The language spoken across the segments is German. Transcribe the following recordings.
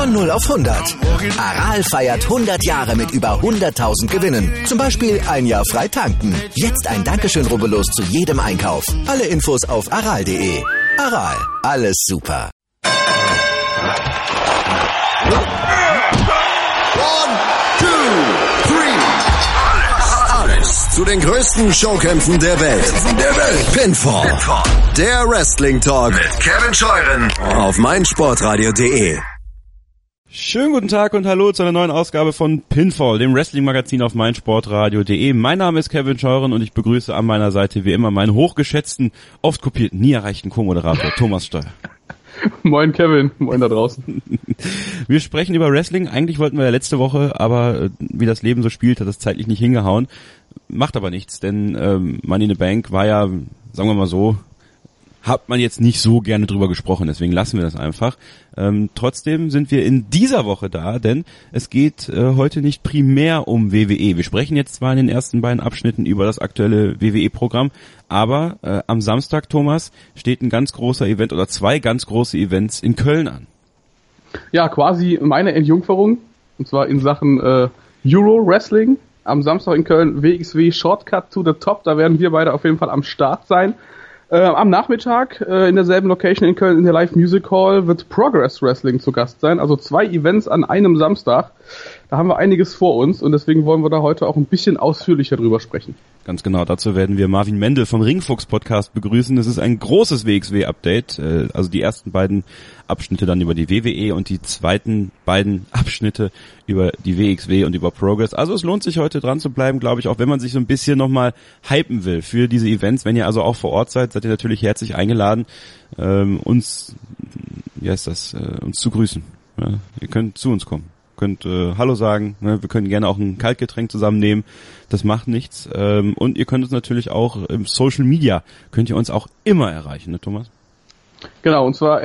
Von 0 auf 100. Aral feiert 100 Jahre mit über 100.000 Gewinnen. Zum Beispiel ein Jahr frei tanken. Jetzt ein Dankeschön, rubbellos zu jedem Einkauf. Alle Infos auf aral.de. Aral, alles super. Alles zu den größten Showkämpfen der Welt. Pinfall. Der Wrestling Talk mit Kevin Scheuren auf meinsportradio.de. Schönen guten Tag und hallo zu einer neuen Ausgabe von Pinfall, dem Wrestling-Magazin auf meinsportradio.de. Mein Name ist Kevin Scheuren und ich begrüße an meiner Seite wie immer meinen hochgeschätzten, oft kopierten, nie erreichten Co-Moderator Thomas Steuer. Moin Kevin, moin da draußen. Wir sprechen über Wrestling. Eigentlich wollten wir ja letzte Woche, aber wie das Leben so spielt, hat das zeitlich nicht hingehauen. Macht aber nichts, denn Money in the Bank war ja, sagen wir mal so, hat man jetzt nicht so gerne drüber gesprochen, deswegen lassen wir das einfach. Trotzdem sind wir in dieser Woche da, denn es geht heute nicht primär um WWE. Wir sprechen jetzt zwar in den ersten beiden Abschnitten über das aktuelle WWE-Programm, aber am Samstag, Thomas, steht ein ganz großer Event oder zwei ganz große Events in Köln an. Ja, quasi meine Entjungferung, und zwar in Sachen Euro-Wrestling. Am Samstag in Köln WXW Shortcut to the Top, da werden wir beide auf jeden Fall am Start sein. Am Nachmittag in derselben Location in Köln in der Live Music Hall wird Progress Wrestling zu Gast sein. Also 2 Events an einem Samstag. Da haben wir einiges vor uns und deswegen wollen wir da heute auch ein bisschen ausführlicher drüber sprechen. Ganz genau, dazu werden wir Marvin Mendel vom Ringfuchs Podcast begrüßen. Es ist ein großes WXW-Update, also die ersten beiden Abschnitte dann über die WWE und die zweiten beiden Abschnitte über die WXW und über Progress. Also es lohnt sich heute dran zu bleiben, glaube ich, auch wenn man sich so ein bisschen nochmal hypen will für diese Events. Wenn ihr also auch vor Ort seid, seid ihr natürlich herzlich eingeladen, uns zu grüßen. Ja, ihr könnt zu uns kommen. Könnt Hallo sagen, ne? Wir können gerne auch ein Kaltgetränk zusammennehmen, das macht nichts. Und ihr könnt uns natürlich auch im Social Media, könnt ihr uns auch immer erreichen, ne Thomas? Genau, und zwar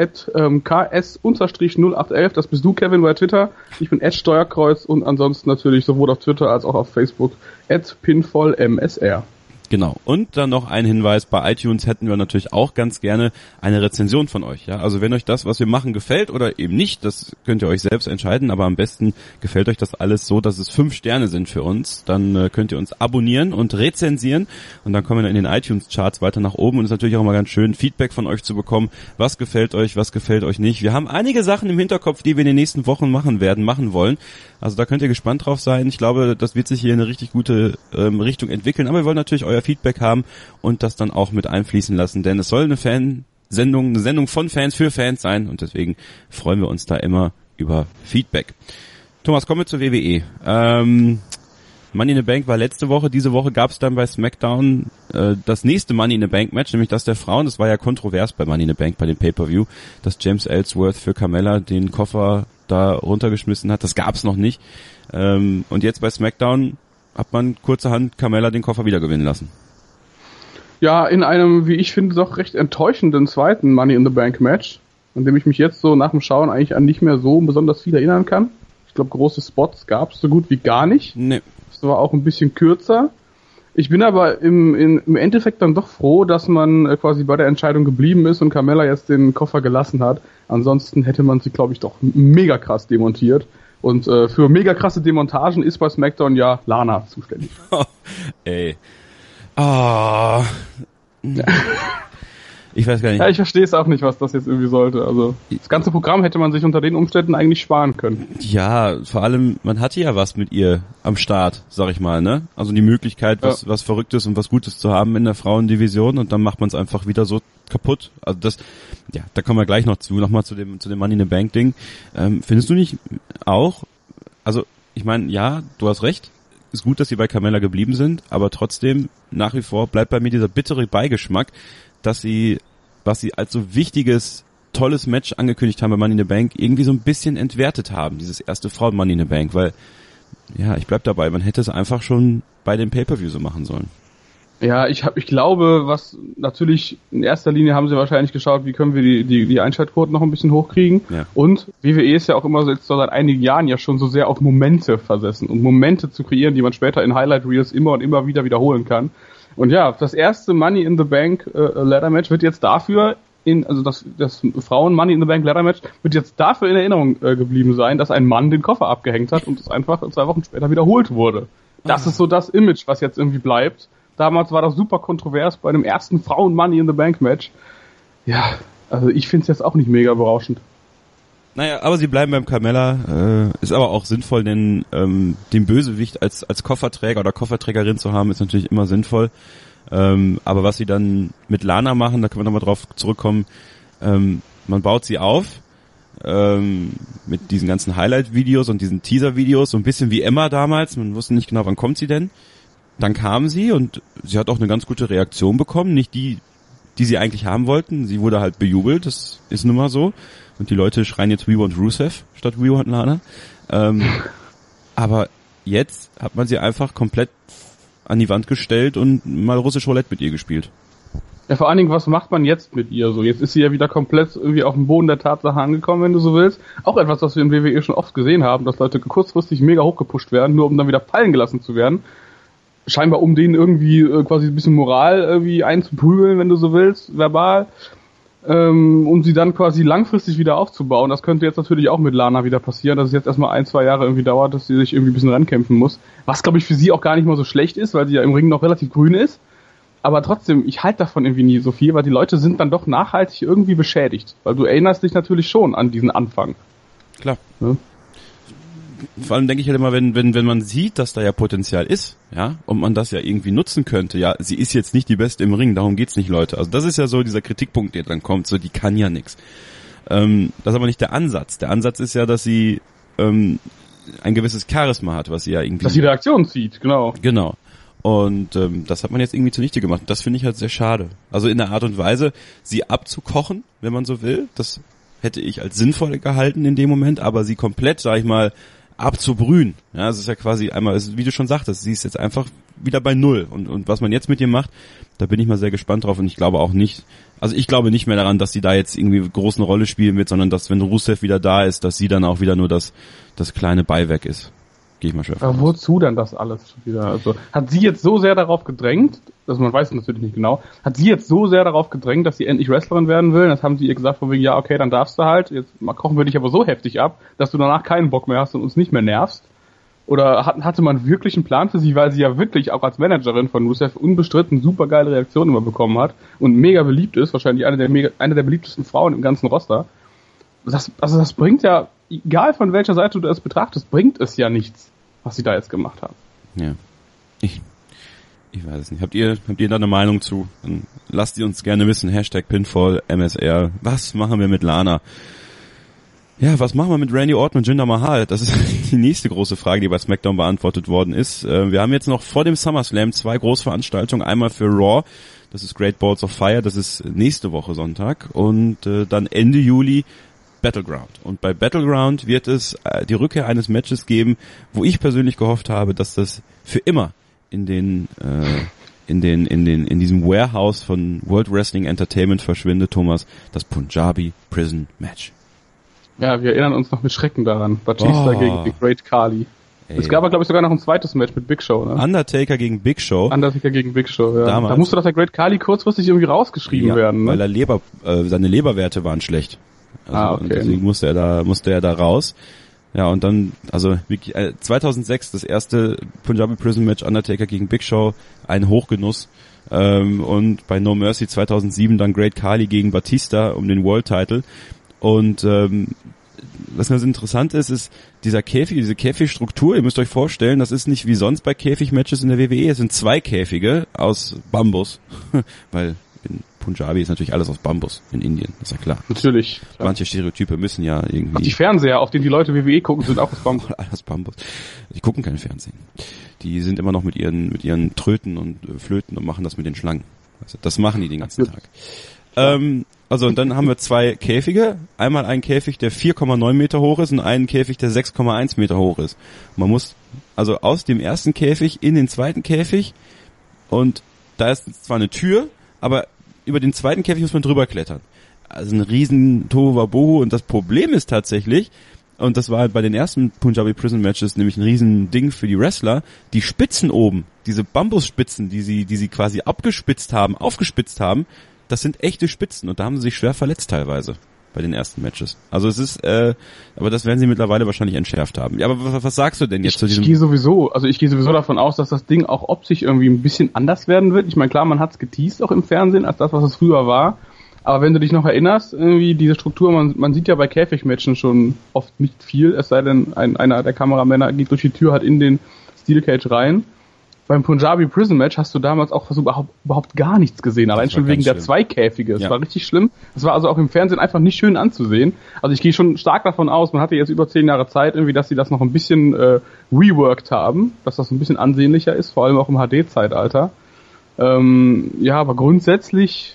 @ks_0811, das bist du, Kevin, bei Twitter. Ich bin @Steuerkreuz und ansonsten natürlich sowohl auf Twitter als auch auf Facebook @pinfallmsr. Genau. Und dann noch ein Hinweis, bei iTunes hätten wir natürlich auch ganz gerne eine Rezension von euch. Ja, also wenn euch das, was wir machen, gefällt oder eben nicht, das könnt ihr euch selbst entscheiden, aber am besten gefällt euch das alles so, dass es 5 Sterne sind für uns. Dann könnt ihr uns abonnieren und rezensieren und dann kommen wir in den iTunes-Charts weiter nach oben und es ist natürlich auch immer ganz schön, Feedback von euch zu bekommen. Was gefällt euch nicht? Wir haben einige Sachen im Hinterkopf, die wir in den nächsten Wochen machen wollen. Also da könnt ihr gespannt drauf sein. Ich glaube, das wird sich hier in eine richtig gute Richtung entwickeln, aber wir wollen natürlich euer Feedback haben und das dann auch mit einfließen lassen, denn es soll eine Sendung von Fans für Fans sein und deswegen freuen wir uns da immer über Feedback. Thomas, kommen wir zur WWE. Money in the Bank war letzte Woche, diese Woche gab es dann bei SmackDown das nächste Money in the Bank Match, nämlich das der Frauen. Das war ja kontrovers bei Money in the Bank, bei dem Pay-Per-View, dass James Ellsworth für Carmella den Koffer da runtergeschmissen hat. Das gab's noch nicht. Und jetzt bei SmackDown hat man kurzerhand Carmella den Koffer wieder gewinnen lassen. Ja, in einem, wie ich finde, doch recht enttäuschenden zweiten Money in the Bank Match, an dem ich mich jetzt so nach dem Schauen eigentlich an nicht mehr so besonders viel erinnern kann. Ich glaube, große Spots gab es so gut wie gar nicht. Nee. Das war auch ein bisschen kürzer. Ich bin aber im Endeffekt dann doch froh, dass man quasi bei der Entscheidung geblieben ist und Carmella jetzt den Koffer gelassen hat. Ansonsten hätte man sie, glaube ich, doch mega krass demontiert. Und für mega krasse Demontagen ist bei SmackDown ja Lana zuständig. Oh, ey. Oh. Ja. Ich weiß gar nicht. Ja, ich verstehe es auch nicht, was das jetzt irgendwie sollte. Also das ganze Programm hätte man sich unter den Umständen eigentlich sparen können. Ja, vor allem, man hatte ja was mit ihr am Start, sag ich mal, ne? Also die Möglichkeit, was Verrücktes und was Gutes zu haben in der Frauendivision und dann macht man es einfach wieder so kaputt. Also das, ja, da kommen wir gleich noch nochmal zu dem Money in the Bank Ding. Findest du nicht auch, also ich meine, ja, du hast recht, ist gut, dass sie bei Carmella geblieben sind, aber trotzdem nach wie vor bleibt bei mir dieser bittere Beigeschmack, dass sie, was sie als so wichtiges, tolles Match angekündigt haben bei Money in the Bank, irgendwie so ein bisschen entwertet haben, dieses erste Frauen Money in the Bank, weil, ja, ich bleib dabei, man hätte es einfach schon bei dem Pay-Per-View so machen sollen. Ja, ich glaube, was natürlich in erster Linie haben sie wahrscheinlich geschaut, wie können wir die Einschaltquoten noch ein bisschen hochkriegen. Ja. Und WWE ist ja auch immer so jetzt seit einigen Jahren ja schon so sehr auf Momente versessen und Momente zu kreieren, die man später in Highlight Reels immer und immer wieder wiederholen kann. Und ja, das erste Money in the Bank Ladder Match wird jetzt dafür also das Frauen Money in the Bank Ladder Match wird jetzt dafür in Erinnerung geblieben sein, dass ein Mann den Koffer abgehängt hat und es einfach 2 Wochen später wiederholt wurde. Das ist so das Image, was jetzt irgendwie bleibt. Damals war das super kontrovers bei dem ersten Frauen Money in the Bank Match. Ja, also ich finde es jetzt auch nicht mega berauschend. Naja, aber sie bleiben beim Carmella, ist aber auch sinnvoll, denn den Bösewicht als Kofferträger oder Kofferträgerin zu haben, ist natürlich immer sinnvoll. Aber was sie dann mit Lana machen, da können wir nochmal drauf zurückkommen, man baut sie auf mit diesen ganzen Highlight-Videos und diesen Teaser-Videos, so ein bisschen wie Emma damals, man wusste nicht genau, wann kommt sie denn. Dann kam sie und sie hat auch eine ganz gute Reaktion bekommen, nicht die sie eigentlich haben wollten, sie wurde halt bejubelt, das ist nun mal so. Und die Leute schreien jetzt We want Rusev statt We want Lana. Aber jetzt hat man sie einfach komplett an die Wand gestellt und mal russisch Roulette mit ihr gespielt. Ja, vor allen Dingen, was macht man jetzt mit ihr so? Jetzt ist sie ja wieder komplett irgendwie auf den Boden der Tatsache angekommen, wenn du so willst. Auch etwas, was wir im WWE schon oft gesehen haben, dass Leute kurzfristig mega hochgepusht werden, nur um dann wieder fallen gelassen zu werden. Scheinbar um denen irgendwie quasi ein bisschen Moral irgendwie einzuprügeln, wenn du so willst, verbal. Um sie dann quasi langfristig wieder aufzubauen. Das könnte jetzt natürlich auch mit Lana wieder passieren, dass es jetzt erstmal 1-2 Jahre irgendwie dauert, dass sie sich irgendwie ein bisschen rankämpfen muss. Was, glaube ich, für sie auch gar nicht mal so schlecht ist, weil sie ja im Ring noch relativ grün ist. Aber trotzdem, ich halte davon irgendwie nie so viel, weil die Leute sind dann doch nachhaltig irgendwie beschädigt. Weil du erinnerst dich natürlich schon an diesen Anfang. Klar. Ja? Vor allem denke ich halt immer, wenn man sieht, dass da ja Potenzial ist, ja, und man das ja irgendwie nutzen könnte, ja, sie ist jetzt nicht die Beste im Ring, darum geht's nicht, Leute. Also das ist ja so dieser Kritikpunkt, der dann kommt, so die kann ja nix. Das ist aber nicht der Ansatz. Der Ansatz ist ja, dass sie ein gewisses Charisma hat, was sie ja irgendwie... Dass sie Reaktion zieht, genau. Genau. Und das hat man jetzt irgendwie zunichte gemacht. Das finde ich halt sehr schade. Also in der Art und Weise, sie abzukochen, wenn man so will, das hätte ich als sinnvoll gehalten in dem Moment, aber sie komplett, sag ich mal, abzubrühen. Ja, es ist ja quasi einmal, wie du schon sagtest, sie ist jetzt einfach wieder bei Null. Und was man jetzt mit ihr macht, da bin ich mal sehr gespannt drauf und ich glaube auch nicht, also ich glaube nicht mehr daran, dass sie da jetzt irgendwie eine große Rolle spielen wird, sondern dass, wenn Rusev wieder da ist, dass sie dann auch wieder nur das kleine Beiwerk ist. Gehe ich mal schwer von aus. Aber wozu denn das alles wieder? Also, hat sie jetzt so sehr darauf gedrängt, also man weiß es natürlich nicht genau, hat sie jetzt so sehr darauf gedrängt, dass sie endlich Wrestlerin werden will? Das haben sie ihr gesagt von wegen, ja, okay, dann darfst du halt, jetzt kochen wir dich aber so heftig ab, dass du danach keinen Bock mehr hast und uns nicht mehr nervst. Oder hatte man wirklich einen Plan für sie, weil sie ja wirklich auch als Managerin von Rusev unbestritten super geile Reaktionen immer bekommen hat und mega beliebt ist, wahrscheinlich eine der beliebtesten Frauen im ganzen Roster. Das bringt ja, egal von welcher Seite du das betrachtest, bringt es ja nichts, was sie da jetzt gemacht haben. Ja. Ich weiß es nicht. Habt ihr da eine Meinung zu? Dann lasst ihr uns gerne wissen. #Pinfall, MSR. Was machen wir mit Lana? Ja, was machen wir mit Randy Orton und Jinder Mahal? Das ist die nächste große Frage, die bei SmackDown beantwortet worden ist. Wir haben jetzt noch vor dem SummerSlam 2 Großveranstaltungen. Einmal für Raw, das ist Great Balls of Fire, das ist nächste Woche Sonntag. Und dann Ende Juli Battleground. Und bei Battleground wird es die Rückkehr eines Matches geben, wo ich persönlich gehofft habe, dass das für immer in diesem Warehouse von World Wrestling Entertainment verschwindet, Thomas, das Punjabi Prison Match. Ja, wir erinnern uns noch mit Schrecken daran. Batista gegen The Great Khali. Ey. Es gab aber, glaube ich, sogar noch ein zweites Match mit Big Show, ne? Undertaker gegen Big Show, ja. Damals. Da musste doch der Great Khali kurzfristig irgendwie rausgeschrieben werden, ne? Weil er seine Leberwerte waren schlecht. Also, okay. Und deswegen musste er da raus. Ja, und dann, also wirklich 2006 das erste Punjabi Prison Match, Undertaker gegen Big Show, ein Hochgenuss. Und bei No Mercy 2007 dann Great Khali gegen Batista um den World Title. Und was ganz interessant ist diese Käfigstruktur. Ihr müsst euch vorstellen, das ist nicht wie sonst bei Käfigmatches in der WWE. Es sind 2 Käfige aus Bambus, weil in Punjabi ist natürlich alles aus Bambus in Indien, ist ja klar. Natürlich. Klar. Manche Stereotype müssen ja irgendwie... Auch die Fernseher, auf denen die Leute WWE gucken, sind auch aus Bambus. Alles Bambus. Die gucken kein Fernsehen. Die sind immer noch mit ihren Tröten und Flöten und machen das mit den Schlangen. Also das machen die den ganzen Tag. Also und dann haben wir 2 Käfige. Einmal einen Käfig, der 4,9 Meter hoch ist und einen Käfig, der 6,1 Meter hoch ist. Man muss also aus dem ersten Käfig in den zweiten Käfig und da ist zwar eine Tür, aber über den zweiten Käfig muss man drüber klettern. Also ein riesen Tohuwabohu und das Problem ist tatsächlich, und das war halt bei den ersten Punjabi Prison Matches nämlich ein riesen Ding für die Wrestler, die Spitzen oben, diese Bambusspitzen, die sie quasi aufgespitzt haben, das sind echte Spitzen und da haben sie sich schwer verletzt teilweise bei den ersten Matches. Also es ist, aber das werden sie mittlerweile wahrscheinlich entschärft haben. Ja, aber was sagst du denn jetzt zu diesem? Ich gehe sowieso davon aus, dass das Ding auch optisch irgendwie ein bisschen anders werden wird. Ich meine, klar, man hat's geteased auch im Fernsehen als das, was es früher war. Aber wenn du dich noch erinnerst, irgendwie diese Struktur, man sieht ja bei Käfigmatchen schon oft nicht viel, es sei denn, einer der Kameramänner geht durch die Tür halt in den Steel Cage rein. Beim Punjabi Prison Match hast du damals auch überhaupt gar nichts gesehen, allein schon wegen der zwei Käfige. Das war richtig schlimm. Das war also auch im Fernsehen einfach nicht schön anzusehen. Also ich gehe schon stark davon aus, man hatte jetzt über 10 Jahre Zeit, irgendwie, dass sie das noch ein bisschen reworked haben, dass das ein bisschen ansehnlicher ist, vor allem auch im HD-Zeitalter. Ja, aber grundsätzlich,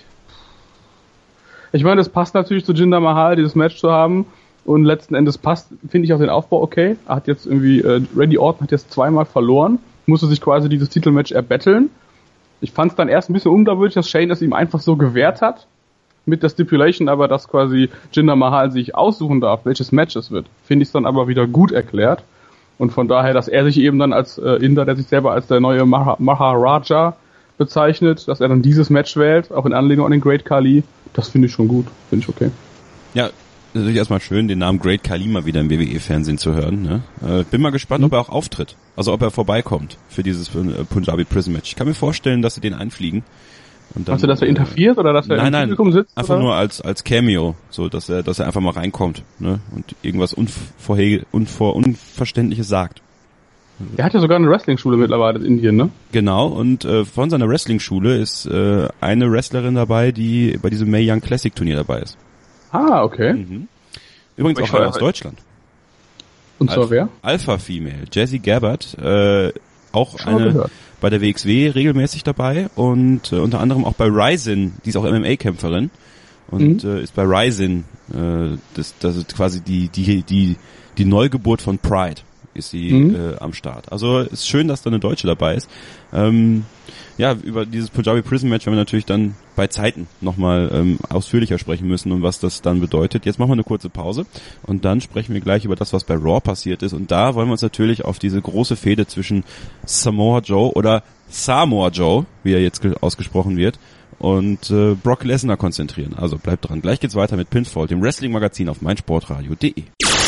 ich meine, es passt natürlich zu Jinder Mahal, dieses Match zu haben. Und letzten Endes passt, finde ich, auch den Aufbau okay. Er hat jetzt irgendwie, Randy Orton hat jetzt 2-mal verloren, musste sich quasi dieses Titelmatch erbetteln. Ich fand es dann erst ein bisschen unglaubwürdig, dass Shane es ihm einfach so gewährt hat. Mit der Stipulation aber, dass quasi Jinder Mahal sich aussuchen darf, welches Match es wird. Finde ich es dann aber wieder gut erklärt. Und von daher, dass er sich eben dann als Inder, der sich selber als der neue Maharaja bezeichnet, dass er dann dieses Match wählt, auch in Anlehnung an den Great Khali, das finde ich schon gut. Finde ich okay. Ja, natürlich erstmal schön, den Namen Great Khali mal wieder im WWE-Fernsehen zu hören. Ne? Bin mal gespannt, ob er auch auftritt. Also ob er vorbeikommt für dieses Punjabi Prison Match. Ich kann mir vorstellen, dass sie den einfielen. Und dann, hast du, dass er interferiert oder dass er im Publikum sitzt? Einfach oder? Nur als Cameo, so dass er einfach mal reinkommt, ne? Und irgendwas Unverständliches sagt. Er hat ja sogar eine Wrestling-Schule mittlerweile in Indien, ne? Genau, und von seiner Wrestling-Schule ist eine Wrestlerin dabei, die bei diesem Mae Young Classic Turnier dabei ist. Ah, okay. Mhm. Übrigens auch aus Deutschland. Und zwar wer? Alpha Female, Jessie Gabbard, auch eine bei der WXW regelmäßig dabei und unter anderem auch bei Ryzen, die ist auch MMA-Kämpferin und ist bei Ryzen, das ist quasi die Neugeburt von Pride. Ist sie am Start. Also ist schön, dass da eine Deutsche dabei ist. Ja, über dieses Punjabi Prison Match werden wir natürlich dann bei Zeiten nochmal ausführlicher sprechen müssen und was das dann bedeutet. Jetzt machen wir eine kurze Pause und dann sprechen wir gleich über das, was bei Raw passiert ist. Und da wollen wir uns natürlich auf diese große Fehde zwischen Samoa Joe oder Samoa Joe, wie er jetzt ausgesprochen wird, und Brock Lesnar konzentrieren. Also bleibt dran. Gleich geht's weiter mit Pinfall, dem Wrestling-Magazin auf meinsportradio.de.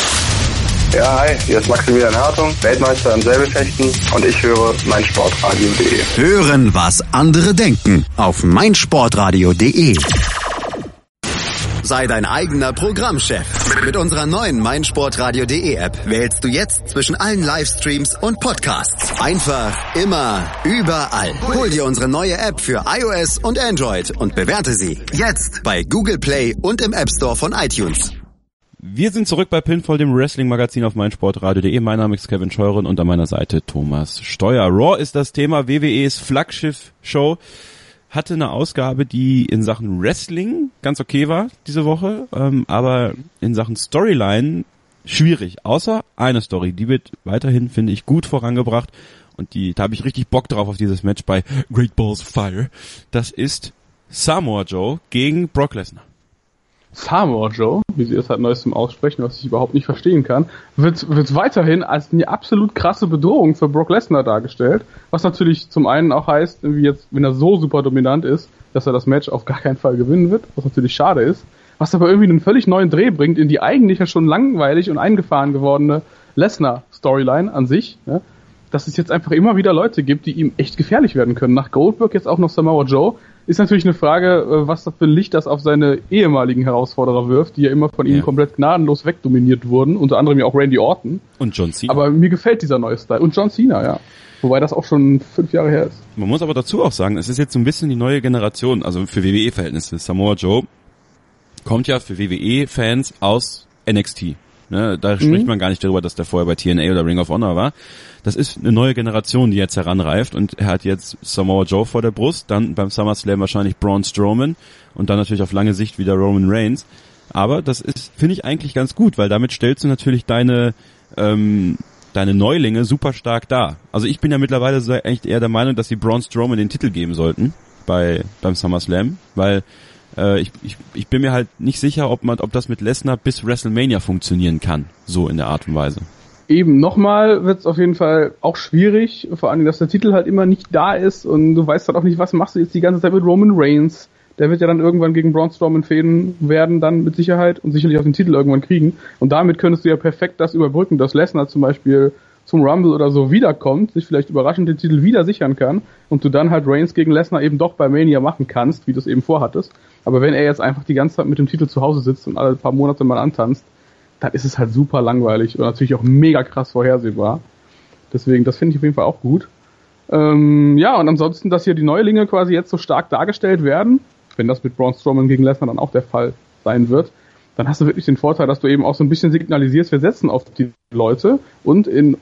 Ja, hi, hier ist Maximilian Hartung, Weltmeister im Säbelfechten und ich höre meinsportradio.de. Hören, was andere denken auf meinsportradio.de. Sei dein eigener Programmchef. Mit unserer neuen meinsportradio.de App wählst du jetzt zwischen allen Livestreams und Podcasts. Einfach, immer, überall. Hol dir unsere neue App für iOS und Android und bewerte sie jetzt bei Google Play und im App Store von iTunes. Wir sind zurück bei Pinfall, dem Wrestling-Magazin auf meinsportradio.de. Mein Name ist Kevin Scheuren und an meiner Seite Thomas Steuer. Raw ist das Thema. WWEs Flaggschiff-Show hatte eine Ausgabe, die in Sachen Wrestling ganz okay war diese Woche, aber in Sachen Storyline schwierig. Außer eine Story, die wird weiterhin, finde ich, gut vorangebracht und da habe ich richtig Bock drauf auf dieses Match bei Great Balls of Fire. Das ist Samoa Joe gegen Brock Lesnar. Samoa Joe, wie sie es halt neuestem aussprechen, was ich überhaupt nicht verstehen kann, wird weiterhin als eine absolut krasse Bedrohung für Brock Lesnar dargestellt, was natürlich zum einen auch heißt, wie jetzt, wenn er so super dominant ist, dass er das Match auf gar keinen Fall gewinnen wird, was natürlich schade ist, was aber irgendwie einen völlig neuen Dreh bringt in die eigentlich ja schon langweilig und eingefahren gewordene Lesnar-Storyline an sich, ja, dass es jetzt einfach immer wieder Leute gibt, die ihm echt gefährlich werden können. Nach Goldberg jetzt auch noch Samoa Joe. Ist natürlich eine Frage, was das für ein Licht das auf seine ehemaligen Herausforderer wirft, die ja immer von ihm komplett gnadenlos wegdominiert wurden, unter anderem ja auch Randy Orton. Und John Cena. Aber mir gefällt dieser neue Style. Und John Cena, ja. Wobei das auch schon 5 Jahre her ist. Man muss aber dazu auch sagen, es ist jetzt so ein bisschen die neue Generation, also für WWE-Verhältnisse. Samoa Joe kommt ja für WWE-Fans aus NXT. Ne, da spricht man gar nicht darüber, dass der vorher bei TNA oder Ring of Honor war. Das ist eine neue Generation, die jetzt heranreift und er hat jetzt Samoa Joe vor der Brust, dann beim SummerSlam wahrscheinlich Braun Strowman und dann natürlich auf lange Sicht wieder Roman Reigns. Aber das ist, finde ich, eigentlich ganz gut, weil damit stellst du natürlich deine Neulinge super stark dar. Also ich bin ja mittlerweile eigentlich eher der Meinung, dass sie Braun Strowman den Titel geben sollten beim SummerSlam, weil ich bin mir halt nicht sicher, ob das mit Lesnar bis WrestleMania funktionieren kann, so in der Art und Weise. Eben, nochmal wird es auf jeden Fall auch schwierig, vor allem, dass der Titel halt immer nicht da ist und du weißt halt auch nicht, was machst du jetzt die ganze Zeit mit Roman Reigns, Der wird ja dann irgendwann gegen Braun Strowman fäden werden, dann mit Sicherheit und sicherlich auch den Titel irgendwann kriegen. Und damit könntest du ja perfekt das überbrücken, dass Lesnar zum Beispiel zum Rumble oder so wiederkommt, sich vielleicht überraschend den Titel wieder sichern kann und du dann halt Reigns gegen Lesnar eben doch bei Mania machen kannst, wie du es eben vorhattest. Aber wenn er jetzt einfach die ganze Zeit mit dem Titel zu Hause sitzt und alle paar Monate mal antanzt, dann ist es halt super langweilig und natürlich auch mega krass vorhersehbar. Deswegen, das finde ich auf jeden Fall auch gut. Ja, und ansonsten, dass hier die Neulinge quasi jetzt so stark dargestellt werden, wenn das mit Braun Strowman gegen Lesnar dann auch der Fall sein wird, dann hast du wirklich den Vorteil, dass du eben auch so ein bisschen signalisierst, wir setzen auf die Leute und in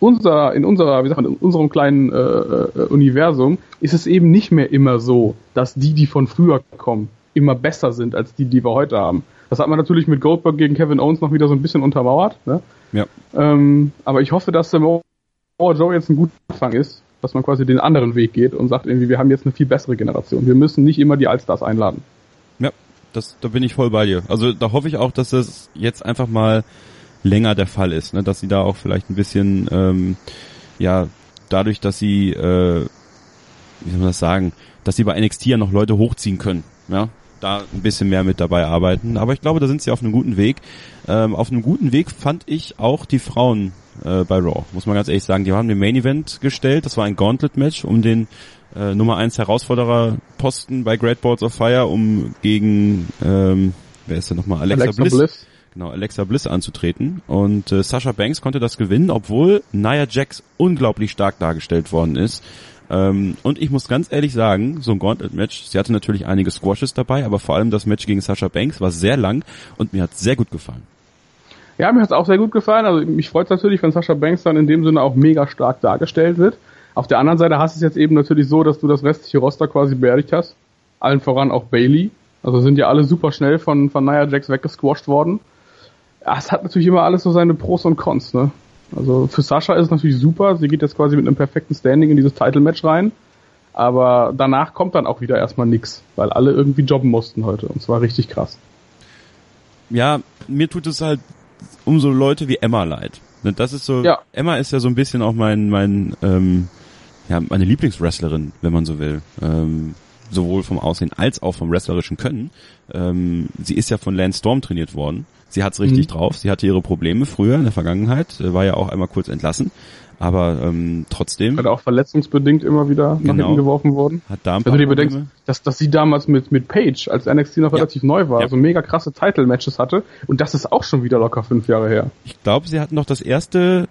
unserem kleinen Universum ist es eben nicht mehr immer so, dass die von früher kommen, immer besser sind als die wir heute haben. Das hat man natürlich mit Goldberg gegen Kevin Owens noch wieder so ein bisschen untermauert. Ne? Ja. Aber ich hoffe, dass Samoa Joe jetzt ein guter Anfang ist, dass man quasi den anderen Weg geht und sagt irgendwie, wir haben jetzt eine viel bessere Generation. Wir müssen nicht immer die Allstars einladen. Ja, da bin ich voll bei dir. Also da hoffe ich auch, dass das jetzt einfach mal länger der Fall ist, ne? Dass sie da auch vielleicht ein bisschen, dadurch, dass sie, wie soll man das sagen, dass sie bei NXT ja noch Leute hochziehen können, ja, da ein bisschen mehr mit dabei arbeiten. Aber ich glaube, da sind sie auf einem guten Weg. Auf einem guten Weg fand ich auch die Frauen bei Raw, muss man ganz ehrlich sagen. Die haben den Main Event gestellt, das war ein Gauntlet-Match um den Nummer 1 Herausforderer-Posten bei Great Balls of Fire, um gegen, wer ist denn nochmal? Alexa Bliss. Genau, Alexa Bliss anzutreten. Und Sasha Banks konnte das gewinnen, obwohl Nia Jax unglaublich stark dargestellt worden ist. Und ich muss ganz ehrlich sagen, so ein Gauntlet-Match, sie hatte natürlich einige Squashes dabei, aber vor allem das Match gegen Sasha Banks war sehr lang und mir hat sehr gut gefallen. Ja, mir hat es auch sehr gut gefallen. Also mich freut es natürlich, wenn Sasha Banks dann in dem Sinne auch mega stark dargestellt wird. Auf der anderen Seite hast du es jetzt eben natürlich so, dass du das restliche Roster quasi beerdigt hast. Allen voran auch Bayley. Also sind ja alle super schnell von Nia Jax weggesquasht worden. Ja, es hat natürlich immer alles so seine Pros und Cons, ne? Also für Sasha ist es natürlich super. Sie geht jetzt quasi mit einem perfekten Standing in dieses Title-Match rein. Aber danach kommt dann auch wieder erstmal nix, weil alle irgendwie jobben mussten heute. Und zwar richtig krass. Ja, mir tut es halt um so Leute wie Emma leid. Das ist so, ja. Emma ist ja so ein bisschen auch meine Lieblingswrestlerin, wenn man so will. Sowohl vom Aussehen als auch vom wrestlerischen Können. Sie ist ja von Lance Storm trainiert worden. Sie hat's richtig drauf. Sie hatte ihre Probleme früher in der Vergangenheit. War ja auch einmal kurz entlassen. Aber trotzdem. Hat auch verletzungsbedingt immer wieder nach hinten geworfen worden. Hat da ein paar Wenn du dir bedenkst, dass sie damals mit Paige, als NXT noch relativ neu war, so mega krasse Title-Matches hatte. Und das ist auch schon wieder locker 5 Jahre her. Ich glaube, sie hatten noch das erste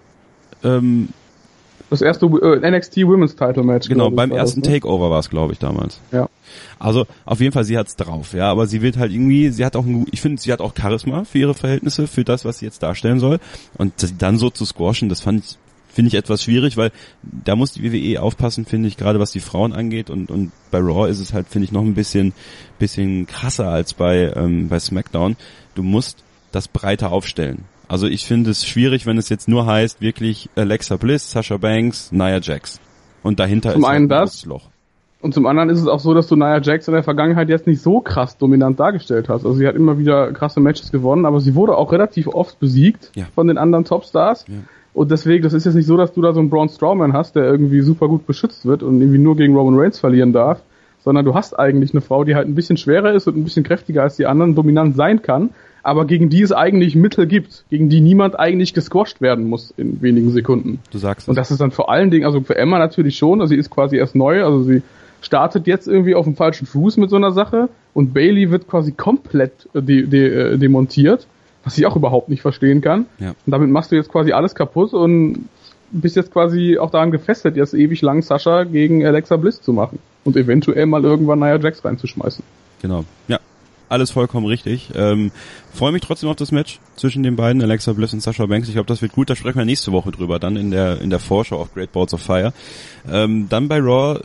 NXT Women's Title Match. Genau, beim ersten Takeover war es, glaube ich, damals. Ja. Also auf jeden Fall, sie hat's drauf, ja, aber sie wird halt irgendwie, ich finde, sie hat auch Charisma für ihre Verhältnisse, für das, was sie jetzt darstellen soll. Und dann so zu squashen, das finde ich etwas schwierig, weil da muss die WWE aufpassen, finde ich, gerade was die Frauen angeht. Und bei Raw ist es halt, finde ich, noch ein bisschen krasser als bei SmackDown. Du musst das breiter aufstellen. Also ich finde es schwierig, wenn es jetzt nur heißt, wirklich Alexa Bliss, Sasha Banks, Nia Jax. Und dahinter ist halt ein großes Loch. Und zum anderen ist es auch so, dass du Nia Jax in der Vergangenheit jetzt nicht so krass dominant dargestellt hast. Also sie hat immer wieder krasse Matches gewonnen, aber sie wurde auch relativ oft besiegt von den anderen Topstars. Ja. Und deswegen, das ist jetzt nicht so, dass du da so einen Braun Strowman hast, der irgendwie super gut beschützt wird und irgendwie nur gegen Roman Reigns verlieren darf, sondern du hast eigentlich eine Frau, die halt ein bisschen schwerer ist und ein bisschen kräftiger als die anderen, dominant sein kann, aber gegen die es eigentlich Mittel gibt, gegen die niemand eigentlich gesquasht werden muss in wenigen Sekunden. Du sagst es. Und das ist dann vor allen Dingen, also für Emma natürlich schon, also sie ist quasi erst neu, also sie startet jetzt irgendwie auf dem falschen Fuß mit so einer Sache und Bayley wird quasi komplett demontiert, was ich auch überhaupt nicht verstehen kann. Ja. Und damit machst du jetzt quasi alles kaputt und bist jetzt quasi auch daran gefesselt, jetzt ewig lang Sasha gegen Alexa Bliss zu machen und eventuell mal irgendwann Nia Jax reinzuschmeißen. Genau, ja. Alles vollkommen richtig. Freue mich trotzdem auf das Match zwischen den beiden, Alexa Bliss und Sasha Banks. Ich glaube, das wird gut. Da sprechen wir nächste Woche drüber, dann in der Vorschau auf Great Balls of Fire. Dann bei Raw,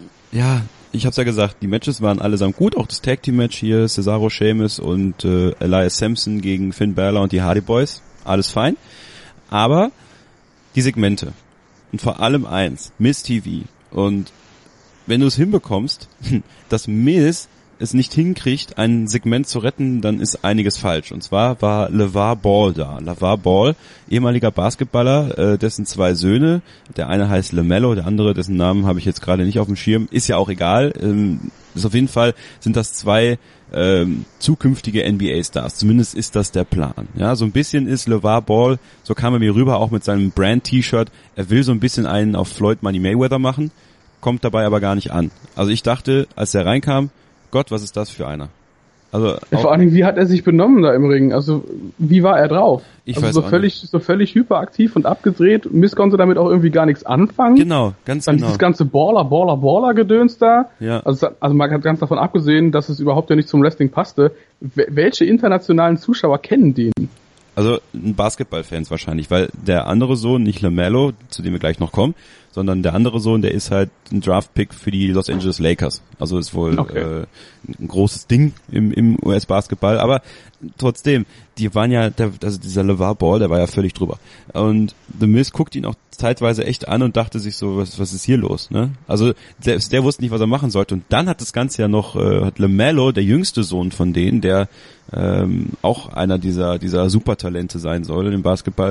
ich hab's ja gesagt, die Matches waren allesamt gut. Auch das Tag Team Match hier, Cesaro, Sheamus und Elias Sampson gegen Finn Balor und die Hardy Boys. Alles fein. Aber die Segmente und vor allem eins, Miz TV. Und wenn du es hinbekommst, dass Miz es nicht hinkriegt, ein Segment zu retten, dann ist einiges falsch. Und zwar war LeVar Ball da. LeVar Ball, ehemaliger Basketballer, dessen 2 Söhne, der eine heißt LaMelo, der andere, dessen Namen habe ich jetzt gerade nicht auf dem Schirm, ist ja auch egal. ist auf jeden Fall, sind das zwei zukünftige NBA-Stars. Zumindest ist das der Plan. Ja, so ein bisschen ist LeVar Ball, so kam er mir rüber, auch mit seinem Brand-T-Shirt. Er will so ein bisschen einen auf Floyd Money Mayweather machen, kommt dabei aber gar nicht an. Also ich dachte, als er reinkam, Gott, was ist das für einer? Also ja, vor allen Dingen, wie hat er sich benommen da im Ring? Also, wie war er drauf? Ich weiß auch nicht. So völlig hyperaktiv und abgedreht. Miss konnte damit auch irgendwie gar nichts anfangen. Genau, ganz dann genau. Dieses ganze Baller-Gedöns da. Ja. Also mal ganz davon abgesehen, dass es überhaupt ja nicht zum Wrestling passte. Welche internationalen Zuschauer kennen den? Also Basketballfans wahrscheinlich, weil der andere Sohn, nicht LaMelo, zu dem wir gleich noch kommen, sondern der andere Sohn, der ist halt ein Draft-Pick für die Los Angeles Lakers. Also ist wohl ein großes Ding im US-Basketball. Aber trotzdem, die waren ja, also dieser LeVar Ball, der war ja völlig drüber. Und The Miz guckt ihn auch zeitweise echt an und dachte sich so, was ist hier los? Ne? Also selbst der wusste nicht, was er machen sollte. Und dann hat das Ganze ja noch, hat LaMelo, der jüngste Sohn von denen, der auch einer dieser Supertalente sein soll im Basketball,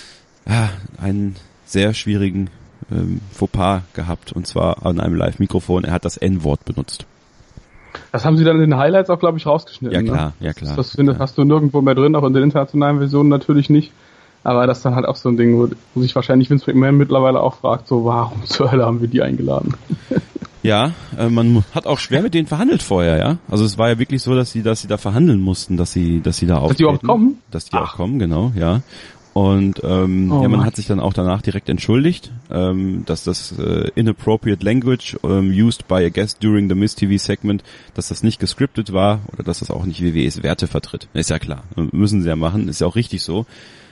einen sehr schwierigen Fauxpas gehabt, und zwar an einem Live-Mikrofon. Er hat das N-Wort benutzt. Das haben sie dann in den Highlights auch, glaube ich, rausgeschnitten. Ja, klar, ne? ja klar. Das hast du nirgendwo mehr drin, auch in den internationalen Versionen natürlich nicht. Aber das ist dann halt auch so ein Ding, wo sich wahrscheinlich Vince McMahon mittlerweile auch fragt, so, warum zur Hölle haben wir die eingeladen? Ja, man hat auch schwer mit denen verhandelt vorher, ja. Also es war ja wirklich so, dass sie da verhandeln mussten, dass sie da auftreten. Dass die überhaupt kommen? Dass die auch kommen, genau, ja. Und man hat sich dann auch danach direkt entschuldigt, dass das inappropriate language used by a guest during the Miz TV segment, dass das nicht gescriptet war oder dass das auch nicht WWEs Werte vertritt. Ist ja klar, müssen sie ja machen, ist ja auch richtig so.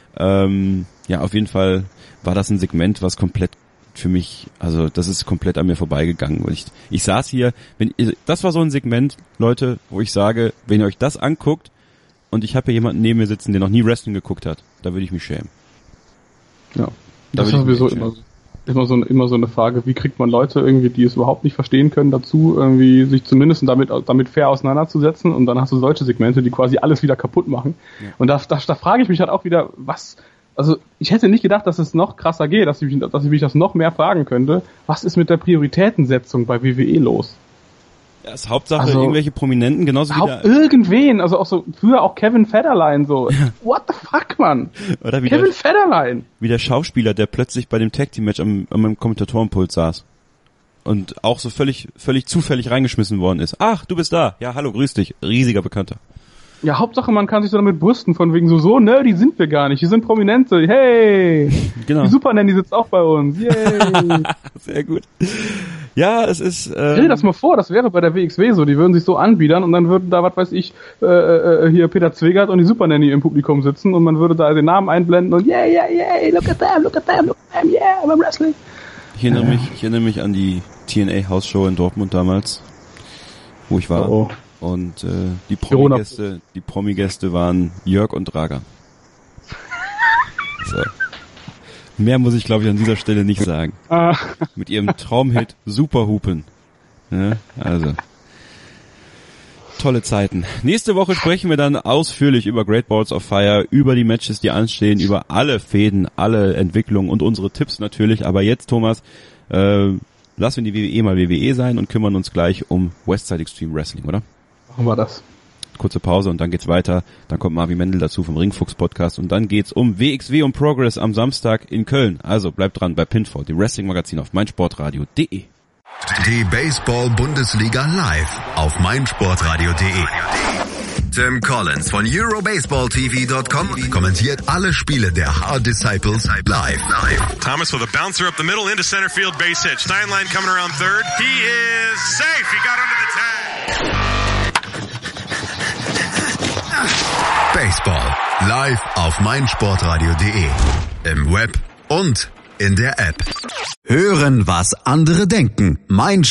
Auf jeden Fall war das ein Segment, was komplett für mich, also das ist komplett an mir vorbeigegangen. Und ich saß hier, das war so ein Segment, Leute, wo ich sage, wenn ihr euch das anguckt, und ich habe hier jemanden neben mir sitzen, der noch nie Wrestling geguckt hat, da würde ich mich schämen. Ja, das ist sowieso immer so eine Frage, wie kriegt man Leute irgendwie, die es überhaupt nicht verstehen können, dazu, irgendwie sich zumindest damit fair auseinanderzusetzen, und dann hast du solche Segmente, die quasi alles wieder kaputt machen. Ja. Und da frage ich mich halt auch wieder, also ich hätte nicht gedacht, dass es noch krasser geht, dass ich mich das noch mehr fragen könnte. Was ist mit der Prioritätensetzung bei WWE los? Ja, ist Hauptsache irgendwelche Prominenten, genauso wie irgendwen, also auch so, früher auch Kevin Federline, so. What the fuck, Mann? Oder wie Kevin Federline. Wie der Schauspieler, der plötzlich bei dem Tag-Team-Match an meinem Kommentatorenpult saß. Und auch so völlig zufällig reingeschmissen worden ist. Ach, du bist da. Ja, hallo, grüß dich. Riesiger Bekannter. Ja, Hauptsache, man kann sich so damit brüsten, von wegen so nerdy sind wir gar nicht. Wir sind Prominente. Hey! Genau. Die Super Nanny sitzt auch bei uns. Yay! Sehr gut. Ja, es ist... Stell dir das mal vor, das wäre bei der WXW so. Die würden sich so anbiedern und dann würden da, was weiß ich, hier Peter Zwegert und die Super Nanny im Publikum sitzen und man würde da den Namen einblenden und yay, look at them, yeah, I'm wrestling. Ich erinnere mich an die TNA-Hausshow in Dortmund damals, wo ich war. Oh. Und die Promi-Gäste waren Jörg und Dragan. So. Mehr muss ich, glaube ich, an dieser Stelle nicht sagen. Mit ihrem Traumhit Superhupen. Ja, also. Tolle Zeiten. Nächste Woche sprechen wir dann ausführlich über Great Balls of Fire, über die Matches, die anstehen, über alle Fäden, alle Entwicklungen und unsere Tipps natürlich. Aber jetzt, Thomas, lassen wir die WWE mal WWE sein und kümmern uns gleich um Westside Extreme Wrestling, oder? Machen wir das. Kurze Pause und dann geht's weiter. Dann kommt Marvin Mendel dazu vom Ringfuchs Podcast und dann geht's um WXW und Progress am Samstag in Köln. Also bleibt dran bei Pinfall, dem Wrestling-Magazin auf meinsportradio.de. Die Baseball-Bundesliga live auf meinsportradio.de. Tim Collins von EuroBaseballTV.com kommentiert alle Spiele der Hard Disciples live. Thomas with a bouncer up the middle into center field, base hit. Steinlein coming around third. He is safe. He got under the tag. Baseball live auf meinsportradio.de. Im Web und in der App. Hören, was andere denken.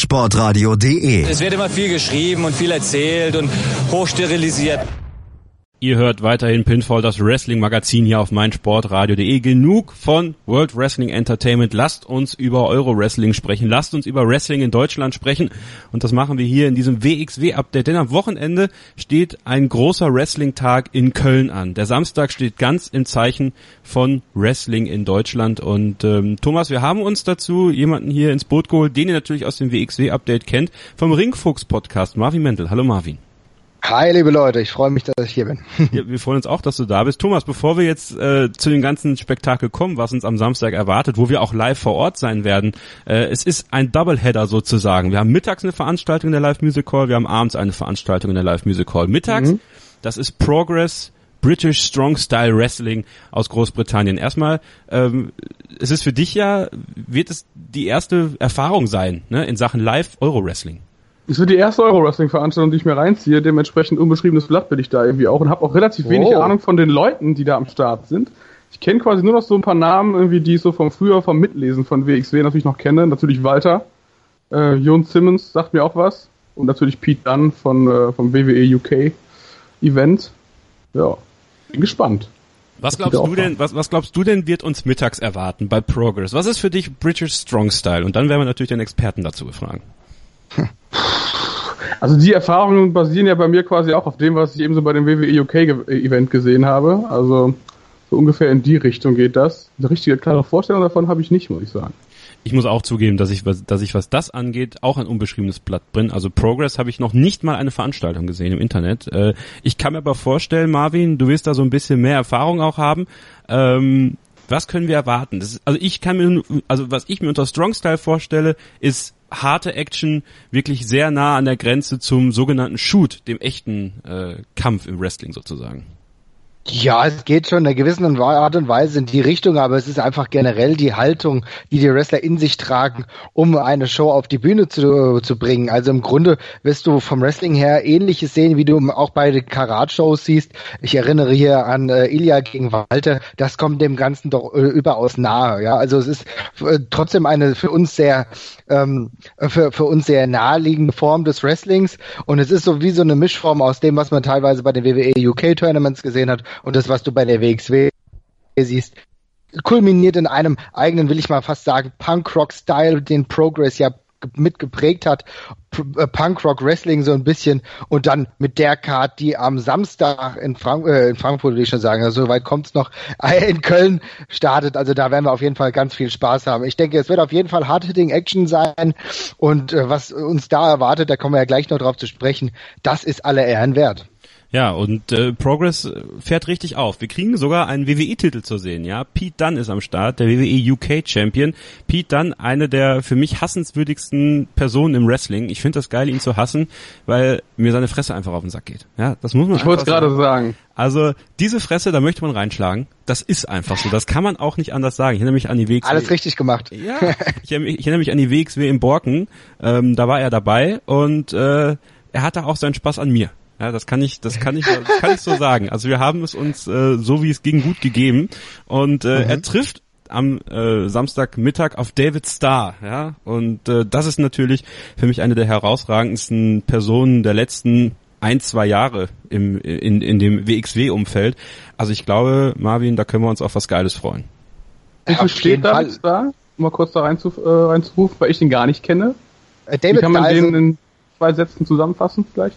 meinsportradio.de. Es wird immer viel geschrieben und viel erzählt und hochsterilisiert. Ihr hört weiterhin Pinfall, das Wrestling-Magazin hier auf meinsportradio.de. Genug von World Wrestling Entertainment. Lasst uns über Euro-Wrestling sprechen. Lasst uns über Wrestling in Deutschland sprechen. Und das machen wir hier in diesem WXW-Update. Denn am Wochenende steht ein großer Wrestling-Tag in Köln an. Der Samstag steht ganz im Zeichen von Wrestling in Deutschland. Und Thomas, wir haben uns dazu jemanden hier ins Boot geholt, den ihr natürlich aus dem WXW-Update kennt, vom Ringfuchs-Podcast, Marvin Mendel. Hallo Marvin. Hi, liebe Leute, ich freue mich, dass ich hier bin. Ja, wir freuen uns auch, dass du da bist. Thomas, bevor wir jetzt zu dem ganzen Spektakel kommen, was uns am Samstag erwartet, wo wir auch live vor Ort sein werden, es ist ein Doubleheader sozusagen. Wir haben mittags eine Veranstaltung in der Live Music Hall, wir haben abends eine Veranstaltung in der Live Music Hall. Mittags, das ist Progress British Strong Style Wrestling aus Großbritannien. Erstmal, es ist für dich ja, wird es die erste Erfahrung sein, ne, in Sachen Live Euro Wrestling. Es wird die erste Euro-Wrestling-Veranstaltung, die ich mir reinziehe. Dementsprechend unbeschriebenes Blatt bin ich da irgendwie auch und habe auch relativ wenig Ahnung von den Leuten, die da am Start sind. Ich kenne quasi nur noch so ein paar Namen, irgendwie, die ich so vom Mitlesen von WXW natürlich noch kenne. Natürlich Walter, Jon Simmons sagt mir auch was und natürlich Pete Dunne vom WWE UK Event. Ja, bin gespannt. Was glaubst du denn wird uns mittags erwarten bei Progress? Was ist für dich British Strong Style? Und dann werden wir natürlich den Experten dazu befragen. Also die Erfahrungen basieren ja bei mir quasi auch auf dem, was ich eben so bei dem WWE UK Event gesehen habe. Also so ungefähr in die Richtung geht das. Eine richtige klare Vorstellung davon habe ich nicht, muss ich sagen. Ich muss auch zugeben, dass ich was das angeht, auch ein unbeschriebenes Blatt bin. Also Progress habe ich noch nicht mal eine Veranstaltung gesehen im Internet. Ich kann mir aber vorstellen, Marvin, du wirst da so ein bisschen mehr Erfahrung auch haben. Was können wir erwarten? Was ich mir unter Strong Style vorstelle, ist harte Action, wirklich sehr nah an der Grenze zum sogenannten Shoot, dem echten Kampf im Wrestling sozusagen. Ja, es geht schon in einer gewissen Art und Weise in die Richtung, aber es ist einfach generell die Haltung, die Wrestler in sich tragen, um eine Show auf die Bühne zu bringen. Also im Grunde wirst du vom Wrestling her Ähnliches sehen, wie du auch bei den Karat-Shows siehst. Ich erinnere hier an Ilya gegen Walter. Das kommt dem Ganzen doch überaus nahe. Ja, also es ist trotzdem eine für uns sehr naheliegende Form des Wrestlings und es ist so wie so eine Mischform aus dem, was man teilweise bei den WWE UK Tournaments gesehen hat und das, was du bei der WXW siehst, kulminiert in einem eigenen, will ich mal fast sagen, Punk-Rock-Style, den Progress ja mitgeprägt hat, Punk-Rock-Wrestling so ein bisschen und dann mit der Card, die am Samstag in Frankfurt, will ich schon sagen, also so weit kommt's noch, in Köln startet, also da werden wir auf jeden Fall ganz viel Spaß haben. Ich denke, es wird auf jeden Fall Hard-Hitting-Action sein und was uns da erwartet, da kommen wir ja gleich noch drauf zu sprechen, das ist aller Ehren wert. Ja, und Progress fährt richtig auf. Wir kriegen sogar einen WWE-Titel zu sehen, ja. Pete Dunne ist am Start, der WWE UK Champion. Pete Dunne, eine der für mich hassenswürdigsten Personen im Wrestling. Ich finde das geil, ihn zu hassen, weil mir seine Fresse einfach auf den Sack geht. Ja, das muss man Ich wollte es gerade sagen. Also, diese Fresse, da möchte man reinschlagen. Das ist einfach so. Das kann man auch nicht anders sagen. Ich erinnere mich an die WXW. Alles richtig gemacht. Ja, ich erinnere mich an die WXW in Borken. Da war er dabei und er hatte auch seinen Spaß an mir. Ja, das kann ich so sagen. Also wir haben es uns so wie es ging gut gegeben und er trifft am Samstagmittag auf David Starr, ja, und das ist natürlich für mich eine der herausragendsten Personen der letzten 1-2 Jahre in dem WXW-Umfeld. Also ich glaube, Marvin, da können wir uns auf was Geiles freuen. Wie steht David Starr? Um mal kurz da reinzurufen, weil ich den gar nicht kenne. David Wie kann man den in 2 Sätzen zusammenfassen vielleicht?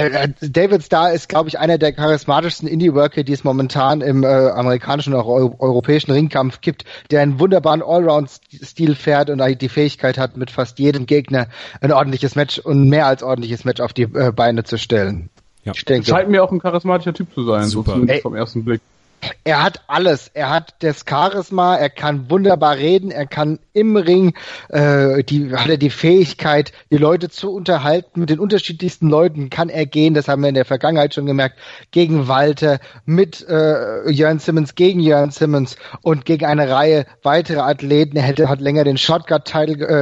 David Starr ist, glaube ich, einer der charismatischsten Indie-Worker, die es momentan im amerikanischen und auch europäischen Ringkampf gibt, der einen wunderbaren Allround-Stil fährt und die Fähigkeit hat, mit fast jedem Gegner ein ordentliches Match und mehr als ordentliches Match auf die Beine zu stellen. Ja. Scheint mir auch ein charismatischer Typ zu sein, super. So zumindest vom ersten Blick. Er hat alles. Er hat das Charisma, er kann wunderbar reden, er kann im Ring, hat er die Fähigkeit, die Leute zu unterhalten. Mit den unterschiedlichsten Leuten kann er gehen, das haben wir in der Vergangenheit schon gemerkt, gegen Walter, mit Jörn Simmons, gegen Jörn Simmons und gegen eine Reihe weiterer Athleten. Er hat länger den Shotgun-Title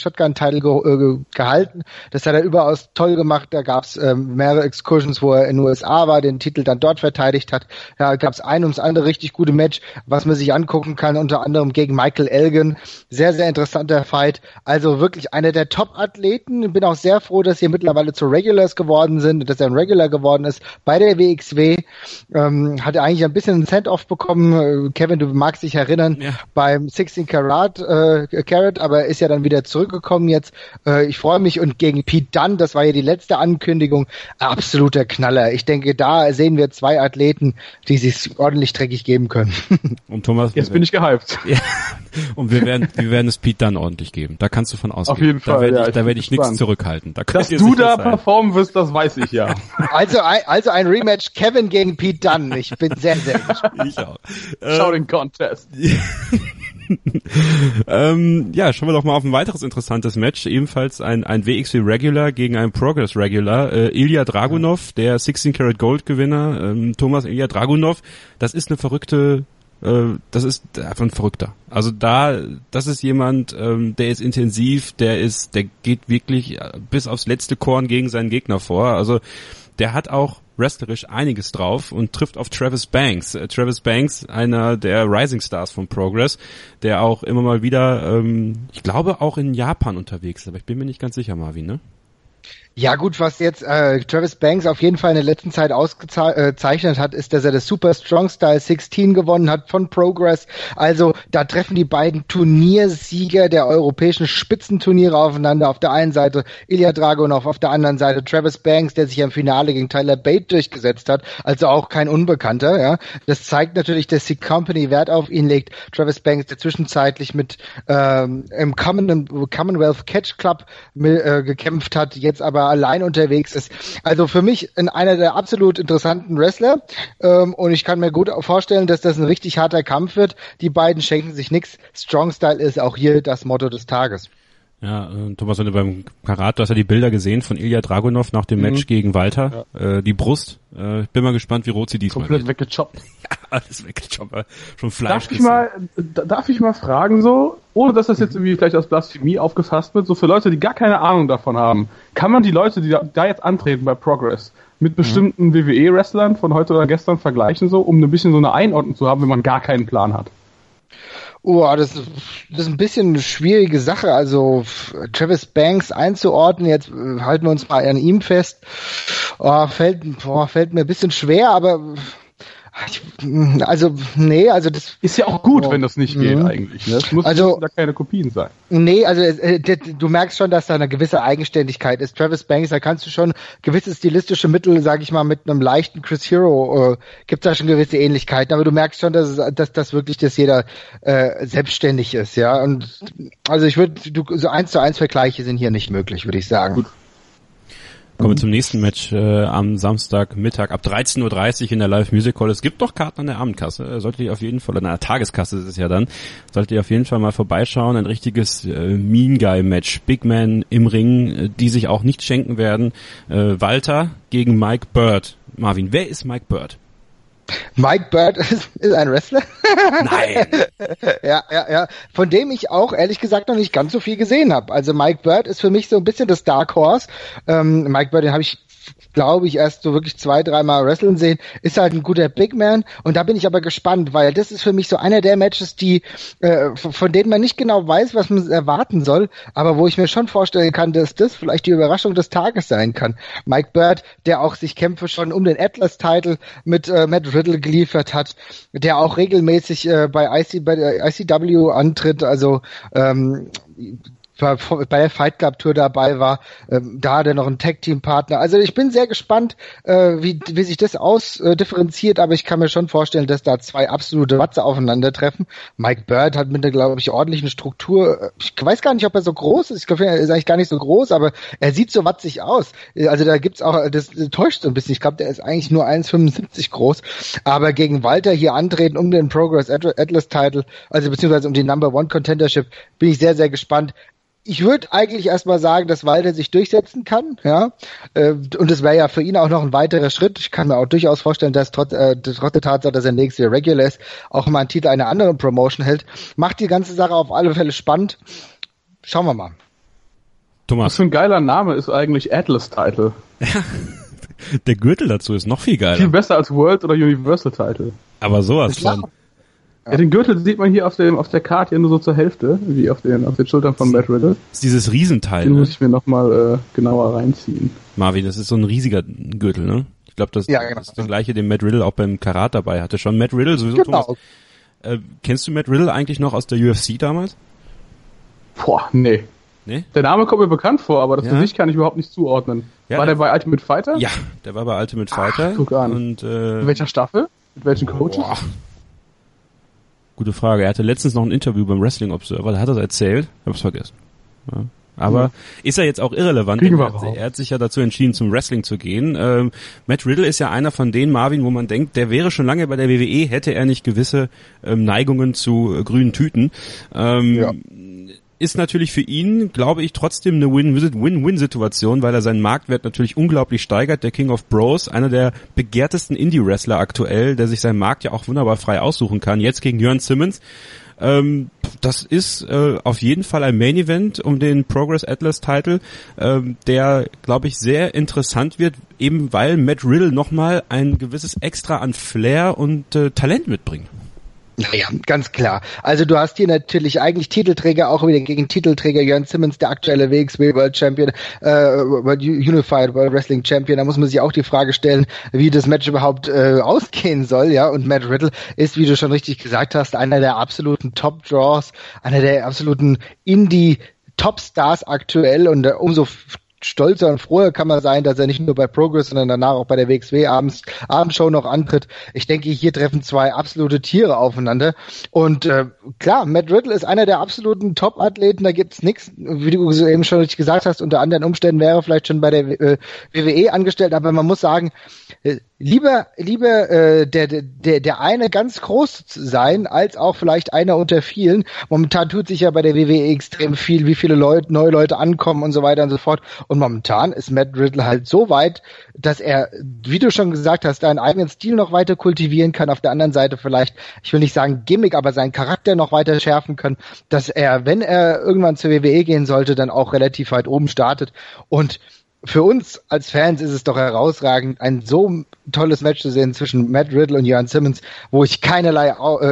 gehalten. Das hat er überaus toll gemacht. Da gab es mehrere Excursions, wo er in den USA war, den Titel dann dort verteidigt hat. Da gab es ein ums andere richtig gute Match, was man sich angucken kann, unter anderem gegen Michael Elgin. Sehr, sehr interessanter Fight. Also wirklich einer der Top-Athleten. Bin auch sehr froh, dass sie mittlerweile zu Regulars geworden sind, dass er ein Regular geworden ist bei der WXW. Hat er eigentlich ein bisschen ein Send-Off bekommen. Kevin, du magst dich erinnern, beim 16 Carat, aber ist ja dann wieder zurückgekommen jetzt. Ich freue mich, und gegen Pete Dunne, das war ja die letzte Ankündigung, absoluter Knaller. Ich denke, da sehen wir zwei Athleten, die sich ordentlich dreckig geben können. Und Thomas, jetzt bin ich gehypt. Ja. Und wir werden es Pete Dunne ordentlich geben. Da kannst du von ausgehen. Auf jeden Fall. Da werde ich nichts zurückhalten. Dass du da performen wirst, das weiß ich ja. Also ein Rematch Kevin gegen Pete Dunne. Ich bin sehr, sehr gespannt. Ich auch. Schau den Contest. Schauen wir doch mal auf ein weiteres interessantes Match. Ebenfalls ein WXW Regular gegen einen Progress Regular. Ilya Dragunov, der 16 Karat Gold Gewinner. Thomas, Ilya Dragunov, das ist eine verrückte, das ist einfach ein Verrückter. Also das ist jemand, der ist intensiv, der geht wirklich bis aufs letzte Korn gegen seinen Gegner vor. Also der hat auch wrestlerisch einiges drauf und trifft auf Travis Banks. Travis Banks, einer der Rising Stars von Progress, der auch immer mal wieder, ich glaube auch in Japan unterwegs ist, aber ich bin mir nicht ganz sicher, Marvin, ne? Ja gut, was jetzt Travis Banks auf jeden Fall in der letzten Zeit ausgezeichnet hat, ist, dass er das Super Strong Style 16 gewonnen hat von Progress. Also da treffen die beiden Turniersieger der europäischen Spitzenturniere aufeinander. Auf der einen Seite Ilya Dragunov, auf der anderen Seite Travis Banks, der sich im Finale gegen Tyler Bate durchgesetzt hat. Also auch kein Unbekannter. Ja, das zeigt natürlich, dass die Company Wert auf ihn legt. Travis Banks, der zwischenzeitlich mit im Commonwealth Catch Club gekämpft hat, jetzt aber allein unterwegs ist. Also für mich einer der absolut interessanten Wrestler, und ich kann mir gut vorstellen, dass das ein richtig harter Kampf wird. Die beiden schenken sich nichts. Strong Style ist auch hier das Motto des Tages. Ja, Thomas, wenn du beim Karat, du hast ja die Bilder gesehen von Ilya Dragunov nach dem Match gegen Walter, die Brust. Ich bin mal gespannt, wie rot sie diesmal komplett weggechoppt. Ja, alles weggechoppt, schon Fleisch. Darf ich mal fragen so, ohne dass das jetzt irgendwie vielleicht als Blasphemie aufgefasst wird, so für Leute, die gar keine Ahnung davon haben, kann man die Leute, die da jetzt antreten bei Progress, mit bestimmten WWE-Wrestlern von heute oder gestern vergleichen, so, um ein bisschen so eine Einordnung zu haben, wenn man gar keinen Plan hat? Das ist ein bisschen eine schwierige Sache. Also Travis Banks einzuordnen, jetzt halten wir uns mal an ihm fest, fällt mir ein bisschen schwer, aber das ist ja auch gut, wenn das nicht geht eigentlich. Ne? Es muss da keine Kopien sein. Nee, also du merkst schon, dass da eine gewisse Eigenständigkeit ist. Travis Banks, da kannst du schon gewisse stilistische Mittel, sag ich mal, mit einem leichten Chris Hero gibt's da schon gewisse Ähnlichkeiten, aber du merkst schon, dass jeder selbstständig ist, ja. Und also so 1:1 Vergleiche sind hier nicht möglich, würde ich sagen. Gut. Kommen wir zum nächsten Match am Samstagmittag ab 13:30 Uhr in der Live Music Hall. Es gibt noch Karten an der Abendkasse. Solltet ihr auf jeden Fall, an der Tageskasse ist es ja dann, solltet ihr auf jeden Fall mal vorbeischauen. Ein richtiges Mean Guy Match. Big Man im Ring, die sich auch nicht schenken werden. Walter gegen Mike Bird. Marvin, wer ist Mike Bird? Mike Bird ist ein Wrestler. Nein. Ja. Von dem ich auch ehrlich gesagt noch nicht ganz so viel gesehen habe. Also Mike Bird ist für mich so ein bisschen das Dark Horse. Mike Bird, den habe ich, glaube ich, erst so wirklich 2-3 Mal wrestlen sehen, ist halt ein guter Big Man, und da bin ich aber gespannt, weil das ist für mich so einer der Matches, die von denen man nicht genau weiß, was man erwarten soll, aber wo ich mir schon vorstellen kann, dass das vielleicht die Überraschung des Tages sein kann. Mike Bird, der auch sich Kämpfe schon um den Atlas-Title mit Matt Riddle geliefert hat, der auch regelmäßig bei der ICW antritt, also bei der Fight Club Tour dabei war, da hat er noch einen Tag-Team-Partner. Also ich bin sehr gespannt, wie sich das ausdifferenziert, aber ich kann mir schon vorstellen, dass da zwei absolute Watze aufeinandertreffen. Mike Bird hat mit einer, glaube ich, ordentlichen Struktur, ich weiß gar nicht, ob er so groß ist, ich glaube, er ist eigentlich gar nicht so groß, aber er sieht so watzig aus. Also da gibt's auch, das täuscht so ein bisschen, ich glaube, der ist eigentlich nur 1,75 groß, aber gegen Walter hier antreten um den Progress Atlas Title, also beziehungsweise um die Number One Contendership, bin ich sehr, sehr gespannt. Ich würde eigentlich erstmal sagen, dass Walter sich durchsetzen kann, ja, und das wäre ja für ihn auch noch ein weiterer Schritt. Ich kann mir auch durchaus vorstellen, dass trotz der Tatsache, dass er nächstes Jahr Regular ist, auch mal einen Titel einer anderen Promotion hält. Macht die ganze Sache auf alle Fälle spannend. Schauen wir mal. Thomas. Was für ein geiler Name ist eigentlich Atlas Title? Ja, der Gürtel dazu ist noch viel geiler. Viel besser als World oder Universal Title. Aber sowas von. Ja, den Gürtel sieht man hier auf der Karte ja nur so zur Hälfte, wie auf den Schultern von Matt Riddle. Das ist dieses Riesenteil. Den muss ich mir nochmal genauer reinziehen. Marvin, das ist so ein riesiger Gürtel, ne? Ich glaube, das ist der gleiche, den Matt Riddle auch beim Karat dabei hatte. Schon Matt Riddle sowieso. Genau. Thomas, kennst du Matt Riddle eigentlich noch aus der UFC damals? Boah, nee. Nee? Der Name kommt mir bekannt vor, aber das Gesicht kann ich überhaupt nicht zuordnen. Ja, war der bei Ultimate Fighter? Ja, der war bei Ultimate Fighter. Guck an. Und, in welcher Staffel? Mit welchen Coaches? Boah. Gute Frage. Er hatte letztens noch ein Interview beim Wrestling Observer, da hat er es erzählt. Ich hab's vergessen. Ja. Aber ist er jetzt auch irrelevant? Er hat sich ja dazu entschieden, zum Wrestling zu gehen. Matt Riddle ist ja einer von denen, Marvin, wo man denkt, der wäre schon lange bei der WWE, hätte er nicht gewisse Neigungen zu grünen Tüten. Ist natürlich für ihn, glaube ich, trotzdem eine Win-Win-Situation, weil er seinen Marktwert natürlich unglaublich steigert. Der King of Bros, einer der begehrtesten Indie-Wrestler aktuell, der sich seinen Markt ja auch wunderbar frei aussuchen kann. Jetzt gegen Jörn Simmons. Das ist auf jeden Fall ein Main-Event um den Progress Atlas-Title, der, glaube ich, sehr interessant wird, eben weil Matt Riddle nochmal ein gewisses Extra an Flair und Talent mitbringt. Naja, ganz klar. Also du hast hier natürlich eigentlich Titelträger, auch wieder gegen Titelträger Jörn Simmons, der aktuelle WXW World Champion, Unified World Wrestling Champion. Da muss man sich auch die Frage stellen, wie das Match überhaupt ausgehen soll, ja. Und Matt Riddle ist, wie du schon richtig gesagt hast, einer der absoluten Top-Draws, einer der absoluten Indie-Top-Stars aktuell und umso stolzer und froher kann man sein, dass er nicht nur bei Progress, sondern danach auch bei der WXW Abendshow noch antritt. Ich denke, hier treffen zwei absolute Tiere aufeinander. Und klar, Matt Riddle ist einer der absoluten Top-Athleten, da gibt's nichts, wie du eben schon richtig gesagt hast, unter anderen Umständen wäre er vielleicht schon bei der WWE angestellt, aber man muss sagen, lieber der eine ganz groß sein, als auch vielleicht einer unter vielen. Momentan tut sich ja bei der WWE extrem viel, wie viele neue Leute ankommen und so weiter und so fort. Und momentan ist Matt Riddle halt so weit, dass er, wie du schon gesagt hast, seinen eigenen Stil noch weiter kultivieren kann. Auf der anderen Seite vielleicht, ich will nicht sagen Gimmick, aber seinen Charakter noch weiter schärfen kann, dass er, wenn er irgendwann zur WWE gehen sollte, dann auch relativ weit oben startet. Und für uns als Fans ist es doch herausragend, ein so tolles Match zu sehen zwischen Matt Riddle und Jörn Simmons, wo ich keinerlei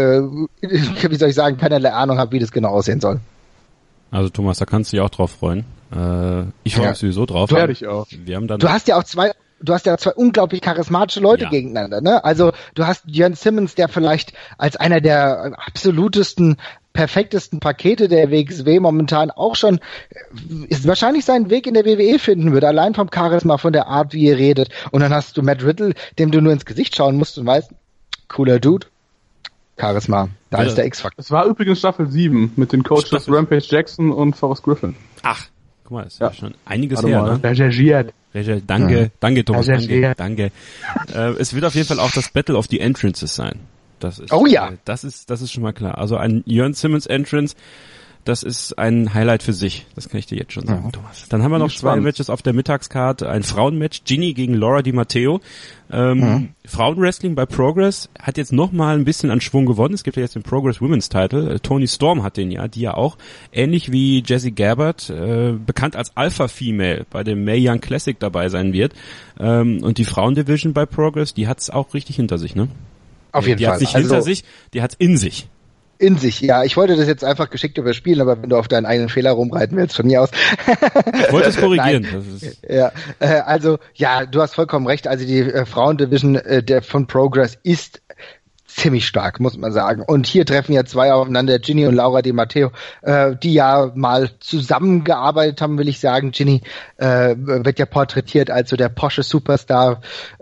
Ahnung habe, wie das genau aussehen soll. Also Thomas, da kannst du dich auch drauf freuen. Ich freue mich sowieso drauf. Werde ich auch. Du hast ja zwei unglaublich charismatische Leute gegeneinander, ne? Also du hast Jörn Simmons, der vielleicht als einer der absolutesten, perfektesten Pakete der WXW momentan auch schon ist wahrscheinlich seinen Weg in der WWE finden würde, allein vom Charisma, von der Art, wie er redet. Und dann hast du Matt Riddle, dem du nur ins Gesicht schauen musst und weißt, cooler Dude, Charisma, da ist der X-Faktor. Das war übrigens Staffel 7 mit den Coaches Rampage Jackson und Forrest Griffin. Ach, guck mal, ist ja schon einiges her, ne? Recherchiert. Danke, Thomas, danke. Es wird auf jeden Fall auch das Battle of the Entrances sein. Das ist, das ist schon mal klar. Also ein Jörn Simmons Entrance, das ist ein Highlight für sich. Das kann ich dir jetzt schon sagen, Thomas. Dann haben wir noch zwei Matches auf der Mittagskarte. Ein Frauenmatch, Ginny gegen Laura Di Matteo. Frauenwrestling bei Progress hat jetzt noch mal ein bisschen an Schwung gewonnen. Es gibt ja jetzt den Progress Women's Title. Toni Storm hat den ja, die ja auch ähnlich wie Jessie Gabbard, bekannt als Alpha Female, bei dem Mae Young Classic dabei sein wird. Und die Frauendivision bei Progress, die hat's auch richtig hinter sich, ne? Auf jeden Fall. Die hat nicht hinter sich, die hat's in sich. In sich, ja. Ich wollte das jetzt einfach geschickt überspielen, aber wenn du auf deinen eigenen Fehler rumreiten willst, von mir aus. Ich wollte es korrigieren. Also, du hast vollkommen recht. Also die Frauendivision von Progress ist ziemlich stark, muss man sagen. Und hier treffen ja zwei aufeinander, Ginny und Laura Di Matteo, die ja mal zusammengearbeitet haben, will ich sagen. Ginny wird ja porträtiert als so der Porsche Superstar,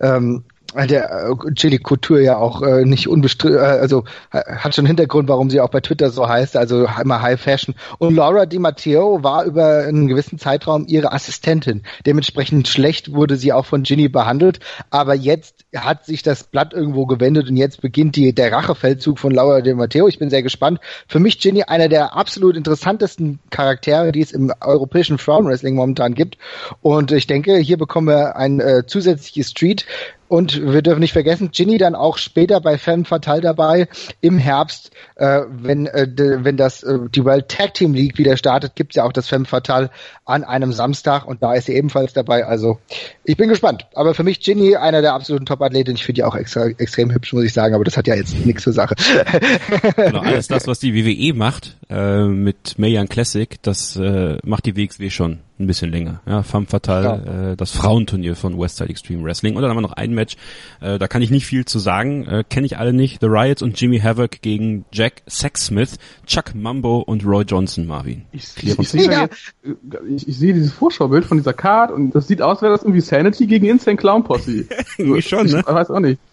der Chili Couture ja auch nicht unbestritten, also hat schon Hintergrund, warum sie auch bei Twitter so heißt, also immer High Fashion. Und Laura Di Matteo war über einen gewissen Zeitraum ihre Assistentin. Dementsprechend schlecht wurde sie auch von Ginny behandelt, aber jetzt hat sich das Blatt irgendwo gewendet und jetzt beginnt der Rachefeldzug von Laura Di Matteo. Ich bin sehr gespannt. Für mich Ginny einer der absolut interessantesten Charaktere, die es im europäischen Frauenwrestling momentan gibt. Und ich denke, hier bekommen wir ein zusätzliches Street. Und wir dürfen nicht vergessen, Ginny dann auch später bei Femme Fatale dabei im Herbst, wenn die World Tag Team League wieder startet, gibt's ja auch das Femme Fatale an einem Samstag und da ist sie ebenfalls dabei. Also ich bin gespannt. Aber für mich Ginny einer der absoluten Top-Athleten. Ich finde die auch extrem hübsch, muss ich sagen, aber das hat ja jetzt nichts zur Sache. Genau, alles das, was die WWE macht mit Mae Young Classic, das macht die WXW schon ein bisschen länger. Ja, Femme Fatale, das Frauenturnier von Westside Extreme Wrestling. Und dann haben wir noch ein Match, da kann ich nicht viel zu sagen, kenne ich alle nicht. The Riots und Jimmy Havoc gegen Jack Sexsmith, Chuck Mambo und Roy Johnson, Marvin. Ich sehe dieses Vorschaubild von dieser Card und das sieht aus, als wäre das irgendwie Sanity gegen Insane Clown Posse. Irgendwie schon, ne? Ich weiß auch nicht.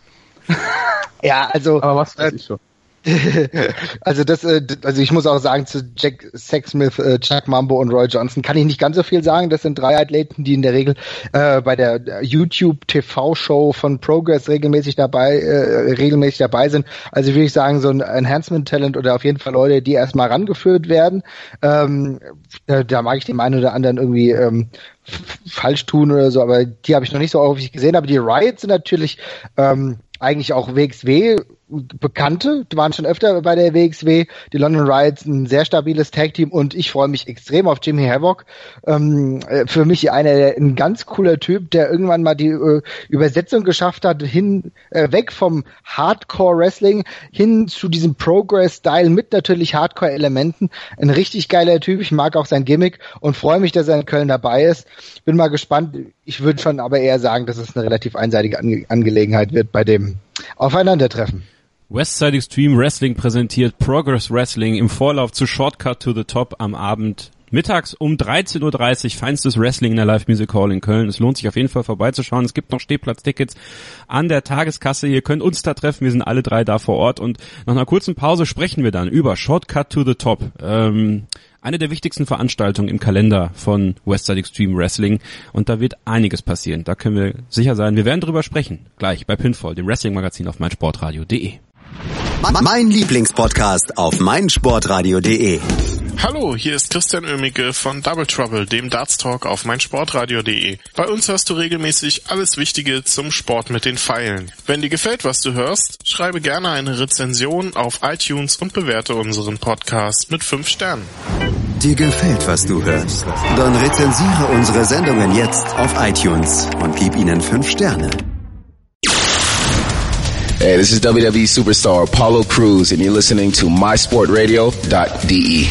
Ja, also. Aber was weiß ich schon. Also ich muss auch sagen, zu Jack Sexsmith, Chuck Mambo und Roy Johnson kann ich nicht ganz so viel sagen. Das sind 3 Athleten, die in der Regel bei der YouTube-TV-Show von Progress regelmäßig dabei sind. Also würde ich sagen, so ein Enhancement-Talent oder auf jeden Fall Leute, die erstmal rangeführt werden. Da mag ich den einen oder anderen irgendwie falsch tun oder so, aber die habe ich noch nicht so häufig gesehen. Aber die Riots sind natürlich eigentlich auch WXW Bekannte, die waren schon öfter bei der WXW, die London Riots, ein sehr stabiles Tag-Team und ich freue mich extrem auf Jimmy Havoc. Für mich ein ganz cooler Typ, der irgendwann mal die Übersetzung geschafft hat, weg vom Hardcore-Wrestling hin zu diesem Progress-Style mit natürlich Hardcore-Elementen. Ein richtig geiler Typ, ich mag auch sein Gimmick und freue mich, dass er in Köln dabei ist. Bin mal gespannt, ich würde schon aber eher sagen, dass es eine relativ einseitige Angelegenheit wird bei dem Aufeinandertreffen. Westside Extreme Wrestling präsentiert Progress Wrestling im Vorlauf zu Shortcut to the Top am Abend. Mittags um 13.30 Uhr feinstes Wrestling in der Live Music Hall in Köln. Es lohnt sich auf jeden Fall vorbeizuschauen. Es gibt noch Stehplatztickets an der Tageskasse. Ihr könnt uns da treffen. Wir sind alle 3 da vor Ort. Und nach einer kurzen Pause sprechen wir dann über Shortcut to the Top. Eine der wichtigsten Veranstaltungen im Kalender von Westside Extreme Wrestling. Und da wird einiges passieren. Da können wir sicher sein. Wir werden drüber sprechen. Gleich bei Pinfall, dem Wrestling-Magazin auf meinsportradio.de. Mein Lieblingspodcast auf meinsportradio.de. Hallo, hier ist Christian Oemicke von Double Trouble, dem Darts Talk auf meinsportradio.de. Bei uns hörst du regelmäßig alles Wichtige zum Sport mit den Pfeilen. Wenn dir gefällt, was du hörst, schreibe gerne eine Rezension auf iTunes und bewerte unseren Podcast mit 5 Sternen. Dir gefällt, was du hörst? Dann rezensiere unsere Sendungen jetzt auf iTunes und gib ihnen 5 Sterne. Hey, this is WWE Superstar Apollo Crews and you're listening to mysportradio.de.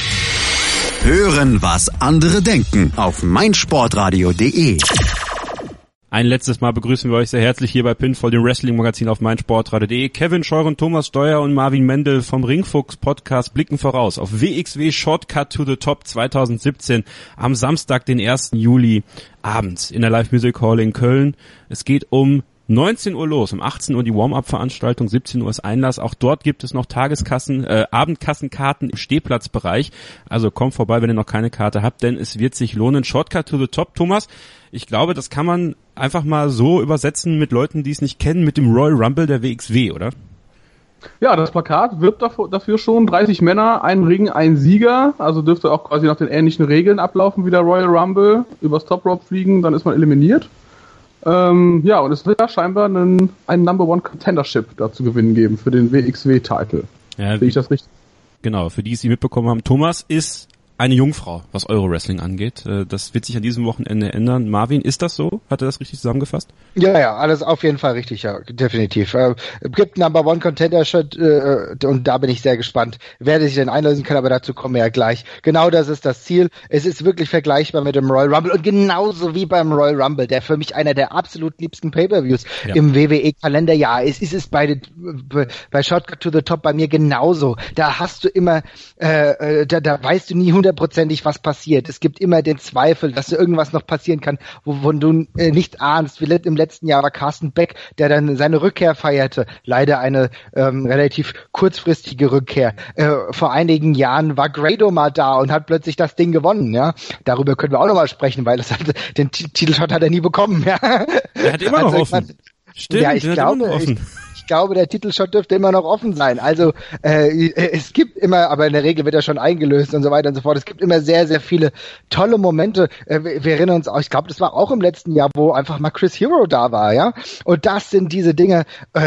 Hören, was andere denken auf meinsportradio.de. Ein letztes Mal begrüßen wir euch sehr herzlich hier bei Pinfall, dem Wrestling-Magazin auf meinsportradio.de. Kevin Scheuren, Thomas Steuer und Marvin Mendel vom Ringfuchs-Podcast blicken voraus auf WXW Shortcut to the Top 2017 am Samstag, den 1. Juli abends in der Live Music Hall in Köln. Es geht um 19 Uhr los, um 18 Uhr die Warm-Up-Veranstaltung, 17 Uhr ist Einlass. Auch dort gibt es noch Abendkassenkarten im Stehplatzbereich. Also kommt vorbei, wenn ihr noch keine Karte habt, denn es wird sich lohnen. Shortcut to the Top, Thomas. Ich glaube, das kann man einfach mal so übersetzen mit Leuten, die es nicht kennen, mit dem Royal Rumble der WXW, oder? Ja, das Plakat wirbt dafür schon. 30 Männer, ein Ring, ein Sieger. Also dürfte auch quasi nach den ähnlichen Regeln ablaufen wie der Royal Rumble. Übers Top Rope fliegen, dann ist man eliminiert. Und es wird ja scheinbar ein Number One Contendership da zu gewinnen geben für den WXW-Titel. Ja, sehe ich das richtig? Genau, für die es mitbekommen haben. Thomas ist eine Jungfrau, was Euro-Wrestling angeht. Das wird sich an diesem Wochenende ändern. Marvin, ist das so? Hat er das richtig zusammengefasst? Ja, alles auf jeden Fall richtig, ja, definitiv. Es gibt Number One Contender-Shot und da bin ich sehr gespannt, wer sich denn einlösen kann, aber dazu kommen wir ja gleich. Genau das ist das Ziel. Es ist wirklich vergleichbar mit dem Royal Rumble und genauso wie beim Royal Rumble, der für mich einer der absolut liebsten Pay-Per-Views im WWE-Kalender. Ja, es ist bei Shortcut to the Top bei mir genauso. Da hast du immer, da weißt du nie hundertprozentig, was passiert. Es gibt immer den Zweifel, dass irgendwas noch passieren kann, wovon du nicht ahnst. Wie im letzten Jahr war Carsten Beck, der dann seine Rückkehr feierte. Leider eine relativ kurzfristige Rückkehr. Vor einigen Jahren war Grado mal da und hat plötzlich das Ding gewonnen. Ja, darüber können wir auch noch mal sprechen, weil den Titelshot hat er nie bekommen. Ja. Er hat immer noch offen. Stimmt, ja, ich glaube, ich glaube, der Titelshot dürfte immer noch offen sein. Also es gibt immer, aber in der Regel wird er schon eingelöst und so weiter und so fort. Es gibt immer sehr, sehr viele tolle Momente. Wir erinnern uns auch, ich glaube, das war auch im letzten Jahr, wo einfach mal Chris Hero da war, ja. Und das sind diese Dinge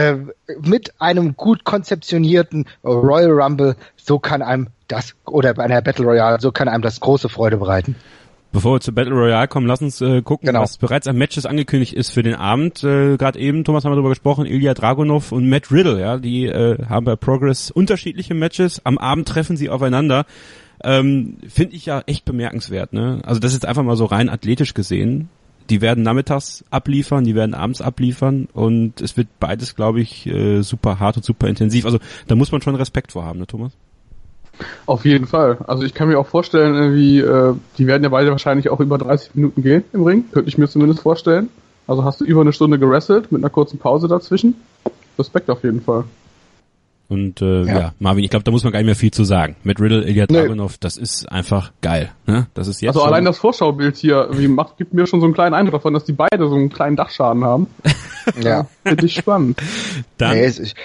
mit einem gut konzeptionierten Royal Rumble, so kann einem das, oder bei einer Battle Royale, so kann einem das große Freude bereiten. Bevor wir zu Battle Royale kommen, lass uns gucken, was bereits an Matches angekündigt ist für den Abend. Gerade eben, Thomas, haben wir darüber gesprochen, Ilya Dragunov und Matt Riddle, ja, die haben bei Progress unterschiedliche Matches. Am Abend treffen sie aufeinander. Finde ich ja echt bemerkenswert, ne? Also das ist einfach mal so rein athletisch gesehen. Die werden nachmittags abliefern, die werden abends abliefern und es wird beides, glaube ich, super hart und super intensiv. Also da muss man schon Respekt vor haben, ne, Thomas? Auf jeden Fall. Also ich kann mir auch vorstellen, irgendwie, die werden ja beide wahrscheinlich auch über 30 Minuten gehen im Ring. Könnte ich mir zumindest vorstellen. Also hast du über eine Stunde gewrestelt mit einer kurzen Pause dazwischen. Respekt auf jeden Fall. Und ja, Marvin, ich glaube, da muss man gar nicht mehr viel zu sagen. Mit Riddle, Ilya Dragunov, das ist einfach geil. Ne? Das ist jetzt also allein das Vorschaubild hier gibt mir schon so einen kleinen Eindruck davon, dass die beide so einen kleinen Dachschaden haben. Ja. Finde ich spannend. Dann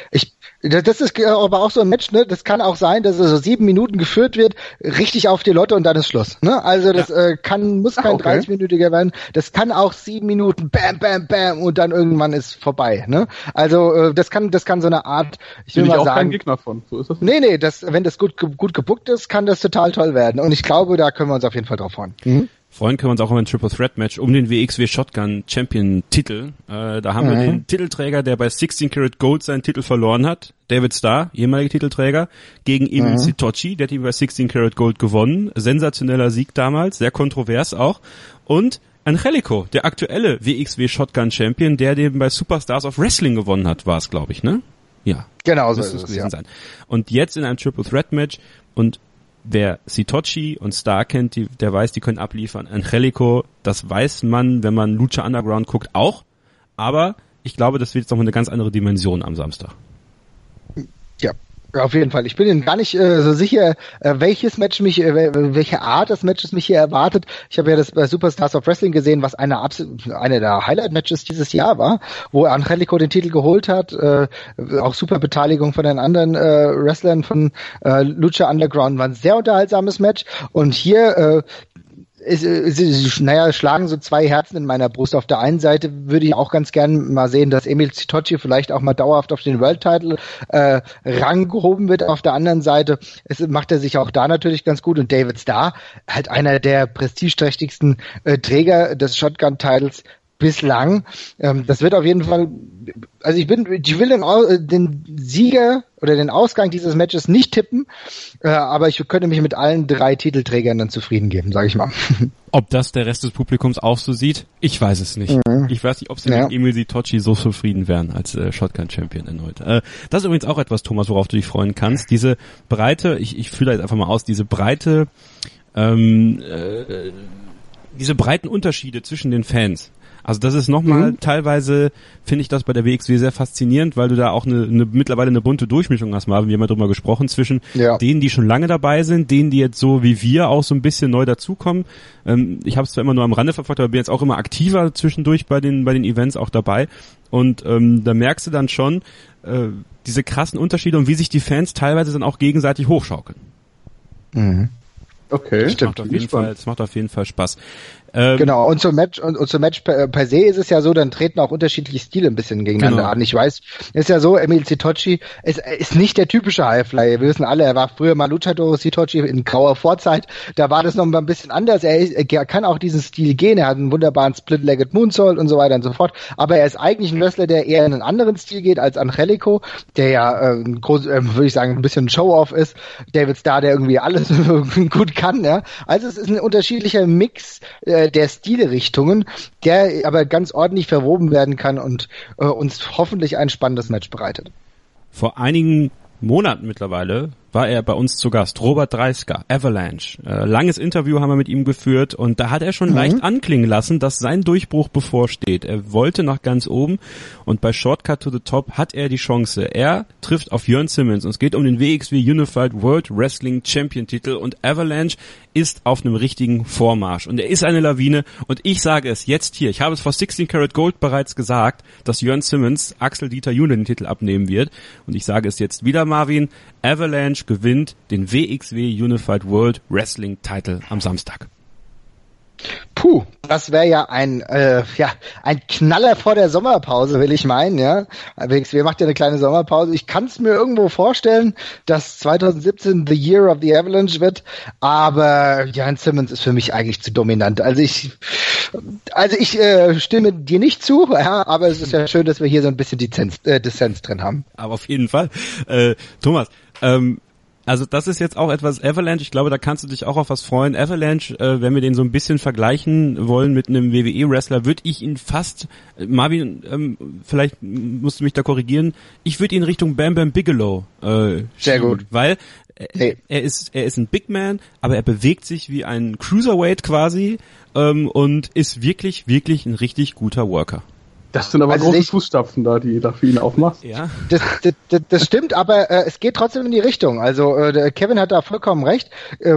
das ist aber auch so ein Match, ne? Das kann auch sein, dass es so 7 Minuten geführt wird, richtig auf die Lotte und dann ist Schluss, ne? Also das muss kein 30-minütiger werden. Das kann auch 7 Minuten, bam, bam, bam und dann irgendwann ist vorbei, ne? Also das kann so eine Art, ich will mal sagen, kein Gegner von, so ist das. Nee, wenn das gut gebuckt ist, kann das total toll werden und ich glaube, da können wir uns auf jeden Fall drauf freuen. Freuen können wir uns auch um ein Triple Threat Match um den WXW Shotgun Champion Titel. Da haben wir den Titelträger, der bei 16 Karat Gold seinen Titel verloren hat. David Starr, ehemaliger Titelträger, gegen Emil Sitoci, der hat ihn bei 16 Karat Gold gewonnen. Sensationeller Sieg damals, sehr kontrovers auch. Und Angelico, der aktuelle WXW Shotgun Champion, der den bei Superstars of Wrestling gewonnen hat, war es, glaube ich, ne? Ja. Genau so ist es gewesen sein. Und jetzt in einem Triple Threat Match und wer Sitoci und Star kennt, der weiß, die können abliefern. Angelico, das weiß man, wenn man Lucha Underground guckt, auch. Aber ich glaube, das wird jetzt noch eine ganz andere Dimension am Samstag. Ja, auf jeden Fall. Ich bin gar nicht so sicher, welche Art des Matches mich hier erwartet. Ich habe ja das bei Superstars of Wrestling gesehen, was eine der Highlight-Matches dieses Jahr war, wo Angelico den Titel geholt hat. Auch super Beteiligung von den anderen Wrestlern von Lucha Underground, war ein sehr unterhaltsames Match. Und hier schlagen so 2 Herzen in meiner Brust. Auf der einen Seite würde ich auch ganz gern mal sehen, dass Emil Sitoci vielleicht auch mal dauerhaft auf den World Title rangehoben wird. Auf der anderen Seite macht er sich auch da natürlich ganz gut. Und David Starr, halt einer der prestigeträchtigsten Träger des Shotgun-Titles bislang. Das wird auf jeden Fall, also ich will den Sieger oder den Ausgang dieses Matches nicht tippen, aber ich könnte mich mit allen 3 Titelträgern dann zufrieden geben, sage ich mal. Ob das der Rest des Publikums auch so sieht, ich weiß es nicht. Ich weiß nicht, ob sie mit Emil Sitoci so zufrieden wären als Shotgun-Champion erneut. Das ist übrigens auch etwas, Thomas, worauf du dich freuen kannst. Diese breite, ich fühle da jetzt einfach mal aus, diese breite, diese breiten Unterschiede zwischen den Fans. Also das ist nochmal teilweise, finde ich das bei der WXW sehr faszinierend, weil du da auch mittlerweile eine bunte Durchmischung hast, Marvin, wir haben ja drüber gesprochen, zwischen denen, die schon lange dabei sind, denen, die jetzt so wie wir auch so ein bisschen neu dazukommen. Ich habe es zwar immer nur am Rande verfolgt, aber bin jetzt auch immer aktiver zwischendurch bei den Events auch dabei. Und da merkst du dann schon diese krassen Unterschiede und wie sich die Fans teilweise dann auch gegenseitig hochschaukeln. Okay, das macht auf jeden Fall Spaß. Genau, und zum Match per se ist es ja so, dann treten auch unterschiedliche Stile ein bisschen gegeneinander an. Ich weiß, ist ja so, Emil Sitoci ist nicht der typische Highflyer. Wir wissen alle, er war früher mal Luchador Sitoci in grauer Vorzeit. Da war das noch mal ein bisschen anders. Er kann auch diesen Stil gehen. Er hat einen wunderbaren Split-Legged Moonsault und so weiter und so fort. Aber er ist eigentlich ein Wrestler, der eher in einen anderen Stil geht als Angelico, der ja würde ich sagen, ein bisschen Show-Off ist. David Starr, der irgendwie alles gut kann. Ja? Also es ist ein unterschiedlicher Mix der Stilrichtungen, der aber ganz ordentlich verwoben werden kann und uns hoffentlich ein spannendes Match bereitet. Vor einigen Monaten mittlerweile war er bei uns zu Gast. Robert Dreisker, Avalanche. Langes Interview haben wir mit ihm geführt und da hat er schon leicht anklingen lassen, dass sein Durchbruch bevorsteht. Er wollte nach ganz oben und bei Shortcut to the Top hat er die Chance. Er trifft auf Jörn Simmons und es geht um den WXW Unified World Wrestling Champion Titel und Avalanche ist auf einem richtigen Vormarsch und er ist eine Lawine und ich sage es jetzt hier, ich habe es vor 16 Karat Gold bereits gesagt, dass Jörn Simmons Axel Dieter June den Titel abnehmen wird und ich sage es jetzt wieder, Marvin, Avalanche gewinnt den WXW Unified World Wrestling Title am Samstag. Puh, das wäre ja ein Knaller vor der Sommerpause, will ich meinen, ja. WXW macht ja eine kleine Sommerpause. Ich kann es mir irgendwo vorstellen, dass 2017 the Year of the Avalanche wird, aber Jörn Simmons ist für mich eigentlich zu dominant. Also ich stimme dir nicht zu, ja, aber es ist ja schön, dass wir hier so ein bisschen Dissens drin haben. Aber auf jeden Fall. Thomas, also das ist jetzt auch etwas Avalanche, ich glaube, da kannst du dich auch auf was freuen. Avalanche, wenn wir den so ein bisschen vergleichen wollen mit einem WWE-Wrestler, würde ich ihn fast, Marvin, vielleicht musst du mich da korrigieren, ich würde ihn Richtung Bam Bam Bigelow sehr gut, weil er ist ein Big Man, aber er bewegt sich wie ein Cruiserweight quasi und ist wirklich, wirklich ein richtig guter Worker. Das sind aber große Fußstapfen da, die da für ihn aufmachst. Ja. Das stimmt, aber es geht trotzdem in die Richtung. Also Kevin hat da vollkommen recht.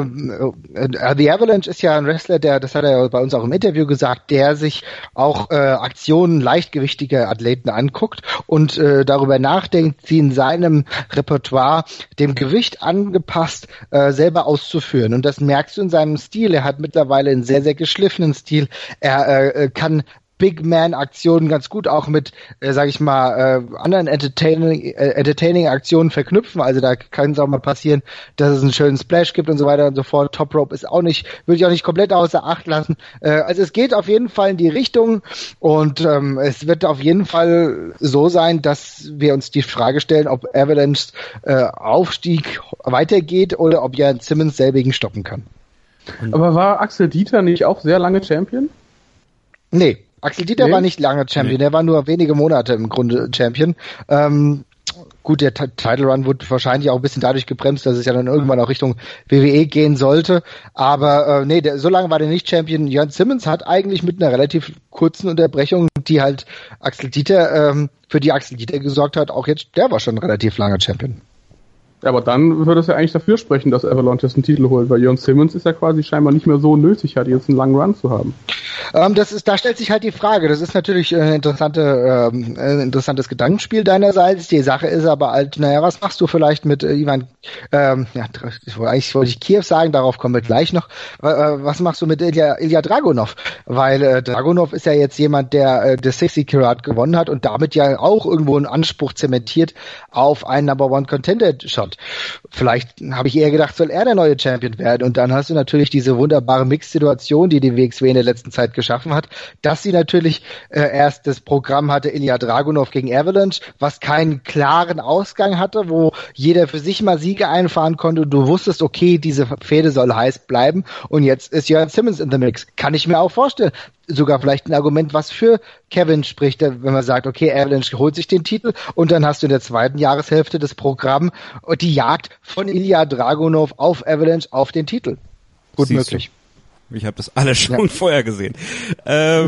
The Avalanche ist ja ein Wrestler, das hat er ja bei uns auch im Interview gesagt, der sich auch Aktionen leichtgewichtiger Athleten anguckt und darüber nachdenkt, sie in seinem Repertoire dem Gewicht angepasst selber auszuführen. Und das merkst du in seinem Stil. Er hat mittlerweile einen sehr, sehr geschliffenen Stil. Er kann Big Man-Aktionen ganz gut auch mit, sag ich mal, anderen Entertaining-Aktionen verknüpfen. Also da kann es auch mal passieren, dass es einen schönen Splash gibt und so weiter und so fort. Top Rope ist würde ich auch nicht komplett außer Acht lassen. Also es geht auf jeden Fall in die Richtung und es wird auf jeden Fall so sein, dass wir uns die Frage stellen, ob Avalanche Aufstieg weitergeht oder ob Jörn Simmons selbigen stoppen kann. Aber war Axel Dieter nicht auch sehr lange Champion? Nee. Axel Dieter war nicht lange Champion, der war nur wenige Monate im Grunde Champion. Gut, der Title Run wurde wahrscheinlich auch ein bisschen dadurch gebremst, dass es ja dann irgendwann auch Richtung WWE gehen sollte. Aber so lange war der nicht Champion. Jörn Simmons hat eigentlich mit einer relativ kurzen Unterbrechung, die halt für die Axel Dieter gesorgt hat, auch jetzt, der war schon relativ lange Champion. Ja, aber dann würde es ja eigentlich dafür sprechen, dass Avalanche jetzt einen Titel holt, weil Jörn Simmons ist ja quasi scheinbar nicht mehr so nötig, hat jetzt einen langen Run zu haben. Da stellt sich halt die Frage, das ist natürlich ein interessantes Gedankenspiel deinerseits, die Sache ist aber halt, was machst du vielleicht mit Ivan, eigentlich wollte ich Kiev sagen, darauf kommen wir gleich noch, was machst du mit Ilya Dragunov, weil Dragunov ist ja jetzt jemand, der 60 Karat gewonnen hat und damit ja auch irgendwo einen Anspruch zementiert auf einen Number One Contender Shot. Vielleicht habe ich eher gedacht, soll er der neue Champion werden und dann hast du natürlich diese wunderbare Mix-Situation, die WXW in der letzten Zeit geschaffen hat, dass sie natürlich erst das Programm hatte Ilya Dragunov gegen Avalanche, was keinen klaren Ausgang hatte, wo jeder für sich mal Siege einfahren konnte und du wusstest, okay, diese Fehde soll heiß bleiben und jetzt ist Jörn Simmons in the Mix. Kann ich mir auch vorstellen. Sogar vielleicht ein Argument, was für Kevin spricht, wenn man sagt, okay, Avalanche holt sich den Titel und dann hast du in der zweiten Jahreshälfte das Programm und die Jagd von Ilya Dragunov auf Avalanche auf den Titel. Gut möglich. Ich habe das alles schon vorher gesehen. Dann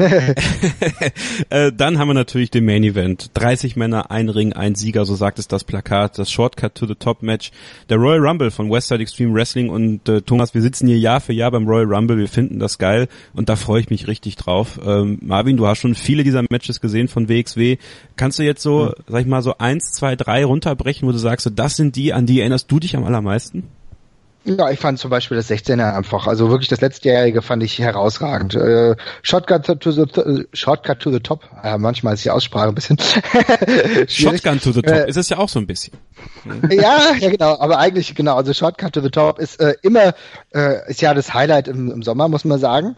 haben wir natürlich den Main Event. 30 Männer, ein Ring, ein Sieger, so sagt es das Plakat. Das Shortcut to the Top Match. Der Royal Rumble von Westside Extreme Wrestling. Und Thomas, wir sitzen hier Jahr für Jahr beim Royal Rumble. Wir finden das geil und da freue ich mich richtig drauf. Marvin, du hast schon viele dieser Matches gesehen von WXW. Kannst du jetzt so, sag ich mal, so 1, 2, 3 runterbrechen, wo du sagst, so, das sind die, an die erinnerst du dich am allermeisten? Ja, ich fand zum Beispiel das 16er einfach, also wirklich das letztjährige fand ich herausragend. Shotgun to the Top, manchmal ist die Aussprache ein bisschen Shotgun to the Top, ist es ja auch so ein bisschen. Ja, genau, aber eigentlich genau, also Shotgun to the Top ist ist ja das Highlight im Sommer, muss man sagen.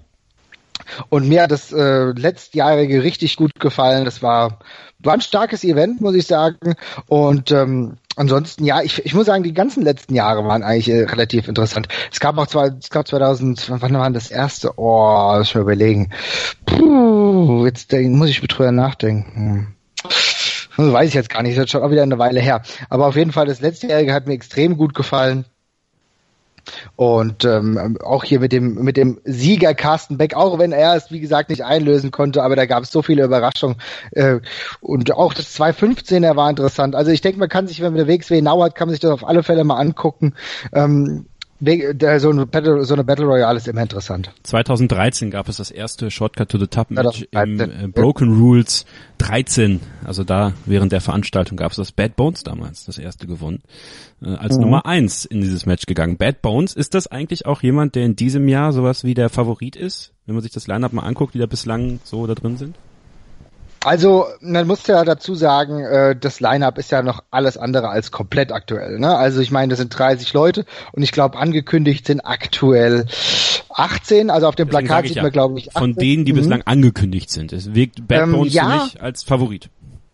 Und mir hat das letztjährige richtig gut gefallen. Das war ein starkes Event, muss ich sagen. Und ansonsten, ja, ich muss sagen, die ganzen letzten Jahre waren eigentlich relativ interessant. Es gab auch 2000, wann war das erste? Oh, lass mich mal überlegen. Jetzt muss ich drüber nachdenken. Weiß ich jetzt gar nicht, das ist schon auch wieder eine Weile her. Aber auf jeden Fall, das Letztjährige hat mir extrem gut gefallen. Und auch hier mit dem Sieger Carsten Beck, auch wenn er es, wie gesagt, nicht einlösen konnte, aber da gab es so viele Überraschungen. Und auch das 2.15er war interessant. Also ich denke, man kann sich, wenn man der WXW Now hat, kann man sich das auf alle Fälle mal angucken. So eine Battle Royale ist immer interessant. 2013 gab es das erste Shortcut to the Top Match im Broken Rules 13. Also da während der Veranstaltung gab es das Bad Bones damals, das erste gewonnen. Als Nummer 1 in dieses Match gegangen. Bad Bones, ist das eigentlich auch jemand, der in diesem Jahr sowas wie der Favorit ist? Wenn man sich das Line-Up mal anguckt, die da bislang so da drin sind? Also, man muss ja dazu sagen, das Line-Up ist ja noch alles andere als komplett aktuell, ne? Also ich meine, das sind 30 Leute und ich glaube, angekündigt sind aktuell 18, also auf dem Plakat sieht man, glaube ich, 18. Von denen, die bislang angekündigt sind. Es wirkt Bad Bones für mich als Favorit.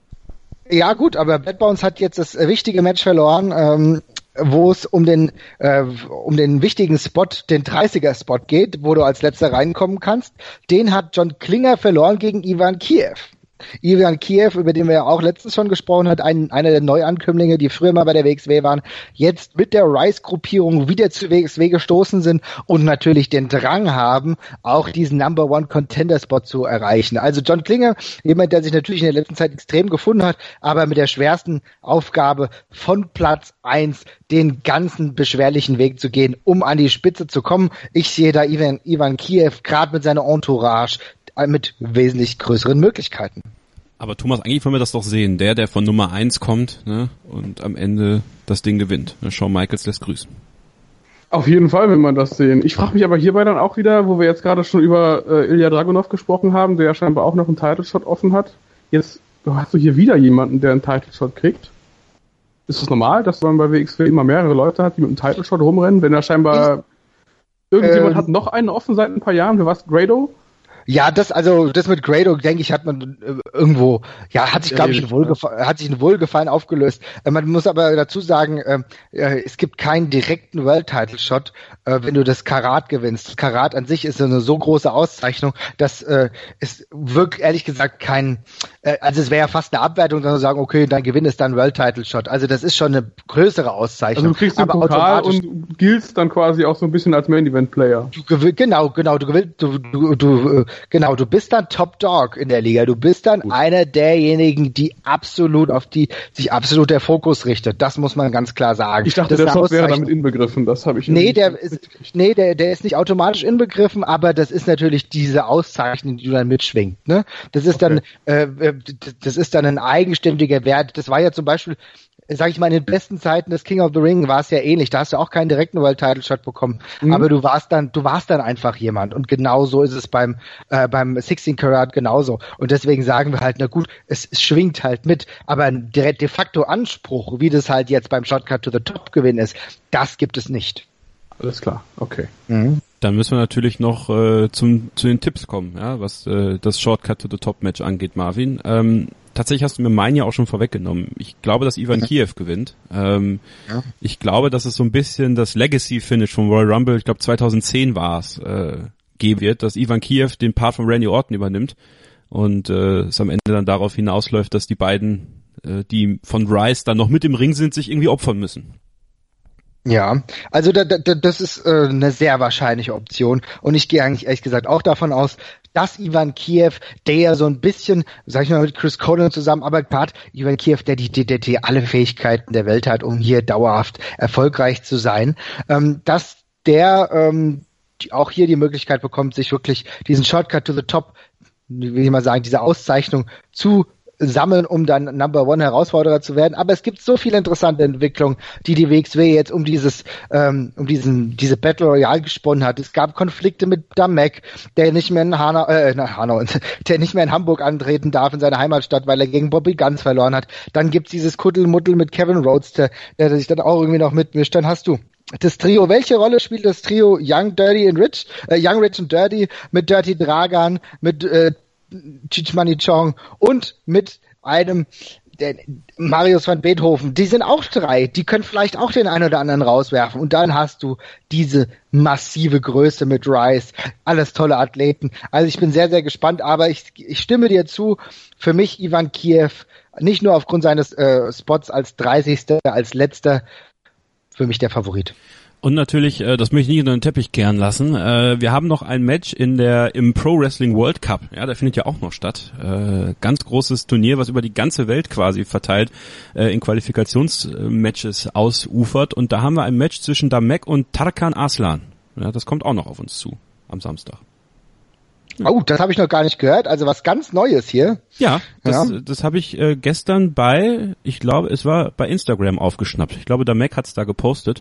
Ja gut, aber Bad Bones hat jetzt das wichtige Match verloren, wo es um den wichtigen Spot, den 30er-Spot geht, wo du als letzter reinkommen kannst. Den hat John Klinger verloren gegen Ivan Kiev. Ivan Kiev, über den wir ja auch letztens schon gesprochen hat, einer der Neuankömmlinge, die früher mal bei der WXW waren, jetzt mit der Rise-Gruppierung wieder zu WXW gestoßen sind und natürlich den Drang haben, auch diesen Number One Contender-Spot zu erreichen. Also John Klinger, jemand, der sich natürlich in der letzten Zeit extrem gefunden hat, aber mit der schwersten Aufgabe von Platz 1 den ganzen beschwerlichen Weg zu gehen, um an die Spitze zu kommen. Ich sehe da Ivan Kiev gerade mit seiner Entourage mit wesentlich größeren Möglichkeiten. Aber Thomas, eigentlich wollen wir das doch sehen. Der von Nummer 1 kommt, ne, und am Ende das Ding gewinnt. Shawn Michaels lässt grüßen. Auf jeden Fall will man das sehen. Ich frage mich aber hierbei dann auch wieder, wo wir jetzt gerade schon über Ilya Dragunov gesprochen haben, der ja scheinbar auch noch einen Title-Shot offen hat. Jetzt hast du hier wieder jemanden, der einen Title-Shot kriegt. Ist das normal, dass man bei WXW immer mehrere Leute hat, die mit einem Title-Shot rumrennen, wenn da scheinbar irgendjemand hat noch einen offen seit ein paar Jahren? Wer war's? Grado? Ja, das mit Grado, denke ich, hat man irgendwo, hat sich, glaube ich, ein Wohlgefallen aufgelöst. Man muss aber dazu sagen, es gibt keinen direkten World-Title-Shot, wenn du das Karat gewinnst. Karat an sich ist eine so große Auszeichnung, dass es wirklich, ehrlich gesagt, also es wäre ja fast eine Abwertung, dann zu sagen, okay, dann gewinnest dann World-Title-Shot. Also das ist schon eine größere Auszeichnung. Also du kriegst den Pokal und giltst dann quasi auch so ein bisschen als Main-Event-Player. Du bist dann Top Dog in der Liga. Du bist dann einer derjenigen, die sich absolut der Fokus richtet. Das muss man ganz klar sagen. Ich dachte, der Shot wäre damit inbegriffen. Das habe ich der ist nicht automatisch inbegriffen, aber das ist natürlich diese Auszeichnung, die du dann mitschwingt. Ne? Das ist dann ein eigenständiger Wert. Das war ja zum Beispiel, sag ich mal, in den besten Zeiten des King of the Ring war es ja ähnlich. Da hast du auch keinen direkten World Title Shot bekommen. Aber du warst dann einfach jemand. Und genau so ist es beim 16 Karat genauso. Und deswegen sagen wir halt, na gut, es schwingt halt mit. Aber ein de facto Anspruch, wie das halt jetzt beim Shortcut to the Top Gewinn ist, das gibt es nicht. Alles klar, okay. Dann müssen wir natürlich noch zu den Tipps kommen, ja, was das Shortcut to the Top Match angeht, Marvin. Tatsächlich hast du mir meinen ja auch schon vorweggenommen. Ich glaube, dass Ivan Kiev gewinnt. Ich glaube, dass es so ein bisschen das Legacy-Finish vom Royal Rumble, ich glaube 2010 war es, geben wird, dass Ivan Kiev den Part von Randy Orton übernimmt und es am Ende dann darauf hinausläuft, dass die beiden, die von Rise dann noch mit im Ring sind, sich irgendwie opfern müssen. Ja, also das ist eine sehr wahrscheinliche Option und ich gehe eigentlich ehrlich gesagt auch davon aus, dass Ivan Kiev, der ja so ein bisschen, sag ich mal, mit Chris Conan zusammenarbeitet hat, Ivan Kiev, der die alle Fähigkeiten der Welt hat, um hier dauerhaft erfolgreich zu sein, dass der auch hier die Möglichkeit bekommt, sich wirklich diesen Shortcut to the Top, wie ich mal sagen, diese Auszeichnung zu sammeln, um dann Number One Herausforderer zu werden. Aber es gibt so viele interessante Entwicklungen, die WXW jetzt um diese Battle Royale gesponnen hat. Es gab Konflikte mit Damek, der nicht mehr in der nicht mehr in Hamburg antreten darf in seiner Heimatstadt, weil er gegen Bobby Guns verloren hat. Dann gibt's dieses Kuddelmuddel mit Kevin Rhodes, der sich dann auch irgendwie noch mitmischt. Dann hast du das Trio. Welche Rolle spielt das Trio Young, Rich and Dirty mit Dirty Dragan, mit Chichmani Chong und mit einem Marius van Beethoven, die sind auch 3, die können vielleicht auch den einen oder anderen rauswerfen und dann hast du diese massive Größe mit Rice, alles tolle Athleten. Also ich bin sehr, sehr gespannt, aber ich stimme dir zu, für mich Ivan Kiev, nicht nur aufgrund seines Spots als 30. als letzter, für mich der Favorit. Und natürlich, das möchte ich nicht unter den Teppich kehren lassen, wir haben noch ein Match im Pro Wrestling World Cup. Ja, der findet ja auch noch statt. Ganz großes Turnier, was über die ganze Welt quasi verteilt in Qualifikationsmatches ausufert. Und da haben wir ein Match zwischen Damek und Tarkan Aslan. Ja, das kommt auch noch auf uns zu am Samstag. Oh, das habe ich noch gar nicht gehört. Also was ganz Neues hier. Ja, das habe ich gestern ich glaube, es war bei Instagram aufgeschnappt. Ich glaube, Damek hat's da gepostet.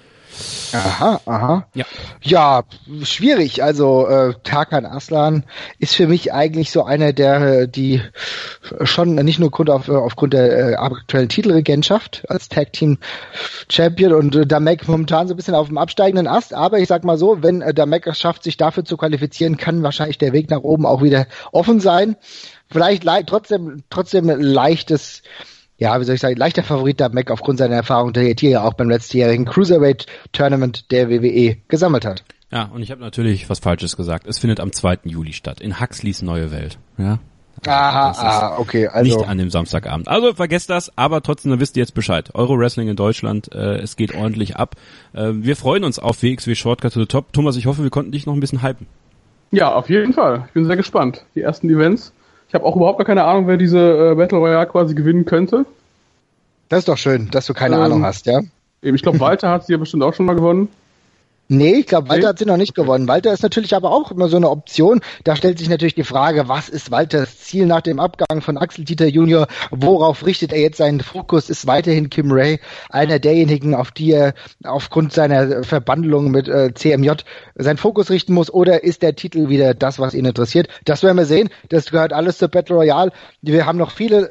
Aha. Ja, schwierig. Also Tarkan Aslan ist für mich eigentlich so einer, die schon nicht nur aufgrund der aktuellen Titelregentschaft als Tag Team Champion und Damek momentan so ein bisschen auf dem absteigenden Ast, aber ich sag mal so, wenn Damek es schafft, sich dafür zu qualifizieren, kann wahrscheinlich der Weg nach oben auch wieder offen sein. Vielleicht trotzdem leichtes, ja, wie soll ich sagen, leichter Favorit Damek aufgrund seiner Erfahrung, der hier ja auch beim letztjährigen Cruiserweight-Tournament der WWE gesammelt hat. Ja, und ich habe natürlich was Falsches gesagt. Es findet am 2. Juli statt, in Huxleys Neue Welt. Ja. Okay. Also nicht an dem Samstagabend. Also vergesst das, aber trotzdem, dann wisst ihr jetzt Bescheid. Euro-Wrestling in Deutschland, es geht ordentlich ab. Wir freuen uns auf WXW Shortcut to the Top. Thomas, ich hoffe, wir konnten dich noch ein bisschen hypen. Ja, auf jeden Fall. Ich bin sehr gespannt. Die ersten Events. Ich habe auch überhaupt gar keine Ahnung, wer diese Battle Royale quasi gewinnen könnte. Das ist doch schön, dass du keine Ahnung hast, ja? Eben, ich glaube, Walter hat sie ja bestimmt auch schon mal gewonnen. Nee, ich glaube, Walter hat sie noch nicht gewonnen. Walter ist natürlich aber auch immer so eine Option. Da stellt sich natürlich die Frage, was ist Walters Ziel nach dem Abgang von Axel Dieter Jr.? Worauf richtet er jetzt seinen Fokus? Ist weiterhin Kim Ray einer derjenigen, auf die er aufgrund seiner Verbandelung mit CMJ seinen Fokus richten muss? Oder ist der Titel wieder das, was ihn interessiert? Das werden wir sehen. Das gehört alles zur Battle Royale. Wir haben noch viele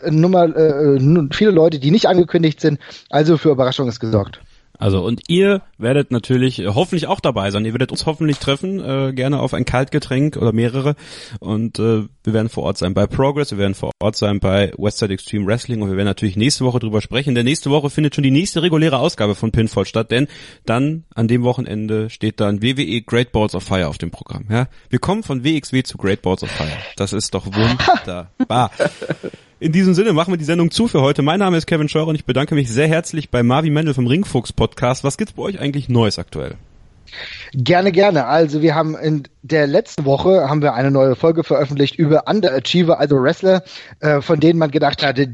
Leute, die nicht angekündigt sind. Also für Überraschung ist gesorgt. Also und ihr werdet natürlich hoffentlich auch dabei sein. Ihr werdet uns hoffentlich treffen, gerne auf ein Kaltgetränk oder mehrere. Und wir werden vor Ort sein bei Progress, wir werden vor Ort sein bei Westside Extreme Wrestling und wir werden natürlich nächste Woche drüber sprechen. Denn nächste Woche findet schon die nächste reguläre Ausgabe von Pinfall statt. Denn dann an dem Wochenende steht dann WWE Great Balls of Fire auf dem Programm. Ja, wir kommen von WXW zu Great Balls of Fire. Das ist doch wunderbar. In diesem Sinne machen wir die Sendung zu für heute. Mein Name ist Kevin Scheurer und ich bedanke mich sehr herzlich bei Marvin Mendel vom Ringfuchs Podcast. Was gibt's bei euch eigentlich Neues aktuell? Gerne. Also wir haben in der letzten Woche eine neue Folge veröffentlicht über Underachiever, also Wrestler, von denen man gedacht hatte,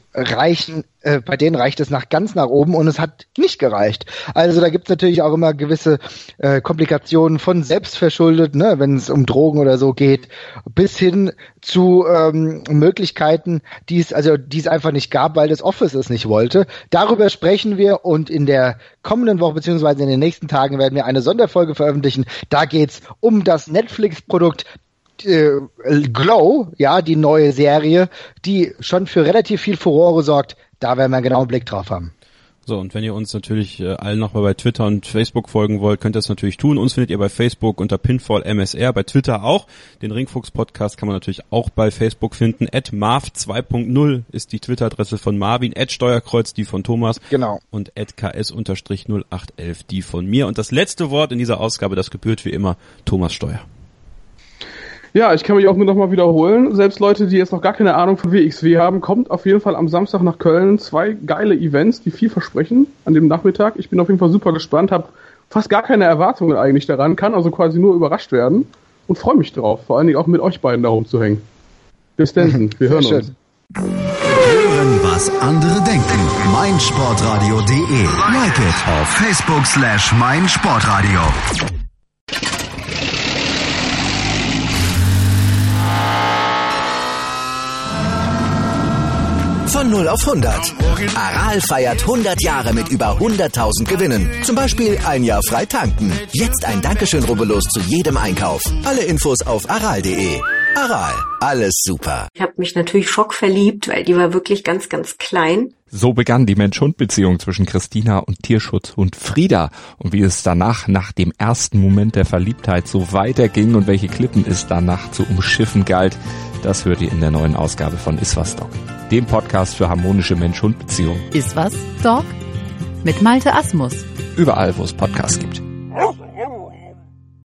bei denen reicht es ganz nach oben und es hat nicht gereicht. Also da gibt's natürlich auch immer gewisse Komplikationen von selbstverschuldet, ne, wenn es um Drogen oder so geht, bis hin zu Möglichkeiten, die es einfach nicht gab, weil das Office es nicht wollte. Darüber sprechen wir und in der kommenden Woche beziehungsweise in den nächsten Tagen werden wir eine Sonderfolge veröffentlichen. Da geht's um das Netflix-Produkt Glow, ja, die neue Serie, die schon für relativ viel Furore sorgt. Da werden wir einen genauen Blick drauf haben. So, und wenn ihr uns natürlich allen nochmal bei Twitter und Facebook folgen wollt, könnt ihr das natürlich tun. Uns findet ihr bei Facebook unter Pinfall MSR, bei Twitter auch. Den Ringfuchs Podcast kann man natürlich auch bei Facebook finden. @marv2.0 ist die Twitter-Adresse von Marvin, @Steuerkreuz die von Thomas. Genau. Und @ks_0811 die von mir. Und das letzte Wort in dieser Ausgabe, das gebührt wie immer Thomas Steuer. Ja, ich kann mich auch nur noch mal wiederholen. Selbst Leute, die jetzt noch gar keine Ahnung von WXW haben, kommt auf jeden Fall am Samstag nach Köln. 2 geile Events, die viel versprechen an dem Nachmittag. Ich bin auf jeden Fall super gespannt, habe fast gar keine Erwartungen eigentlich daran, kann also quasi nur überrascht werden und freue mich drauf, vor allen Dingen auch mit euch beiden da rumzuhängen. Bis dann, wir hören uns. Hören, was andere denken. meinsportradio.de. Like it auf Facebook/meinsportradio. Von 0 auf 100. Aral feiert 100 Jahre mit über 100.000 Gewinnen. Zum Beispiel ein Jahr frei tanken. Jetzt ein Dankeschön, rubbellos zu jedem Einkauf. Alle Infos auf aral.de. Aral, alles super. Ich habe mich natürlich schockverliebt, weil die war wirklich ganz, ganz klein. So begann die Mensch-Hund-Beziehung zwischen Christina und Tierschutzhund Frieda. Und wie es danach, nach dem ersten Moment der Verliebtheit, so weiterging und welche Klippen es danach zu umschiffen galt, das hört ihr in der neuen Ausgabe von Iswas Dog, dem Podcast für harmonische Mensch-Hund-Beziehungen. Iswas Dog? Mit Malte Asmus. Überall, wo es Podcasts gibt.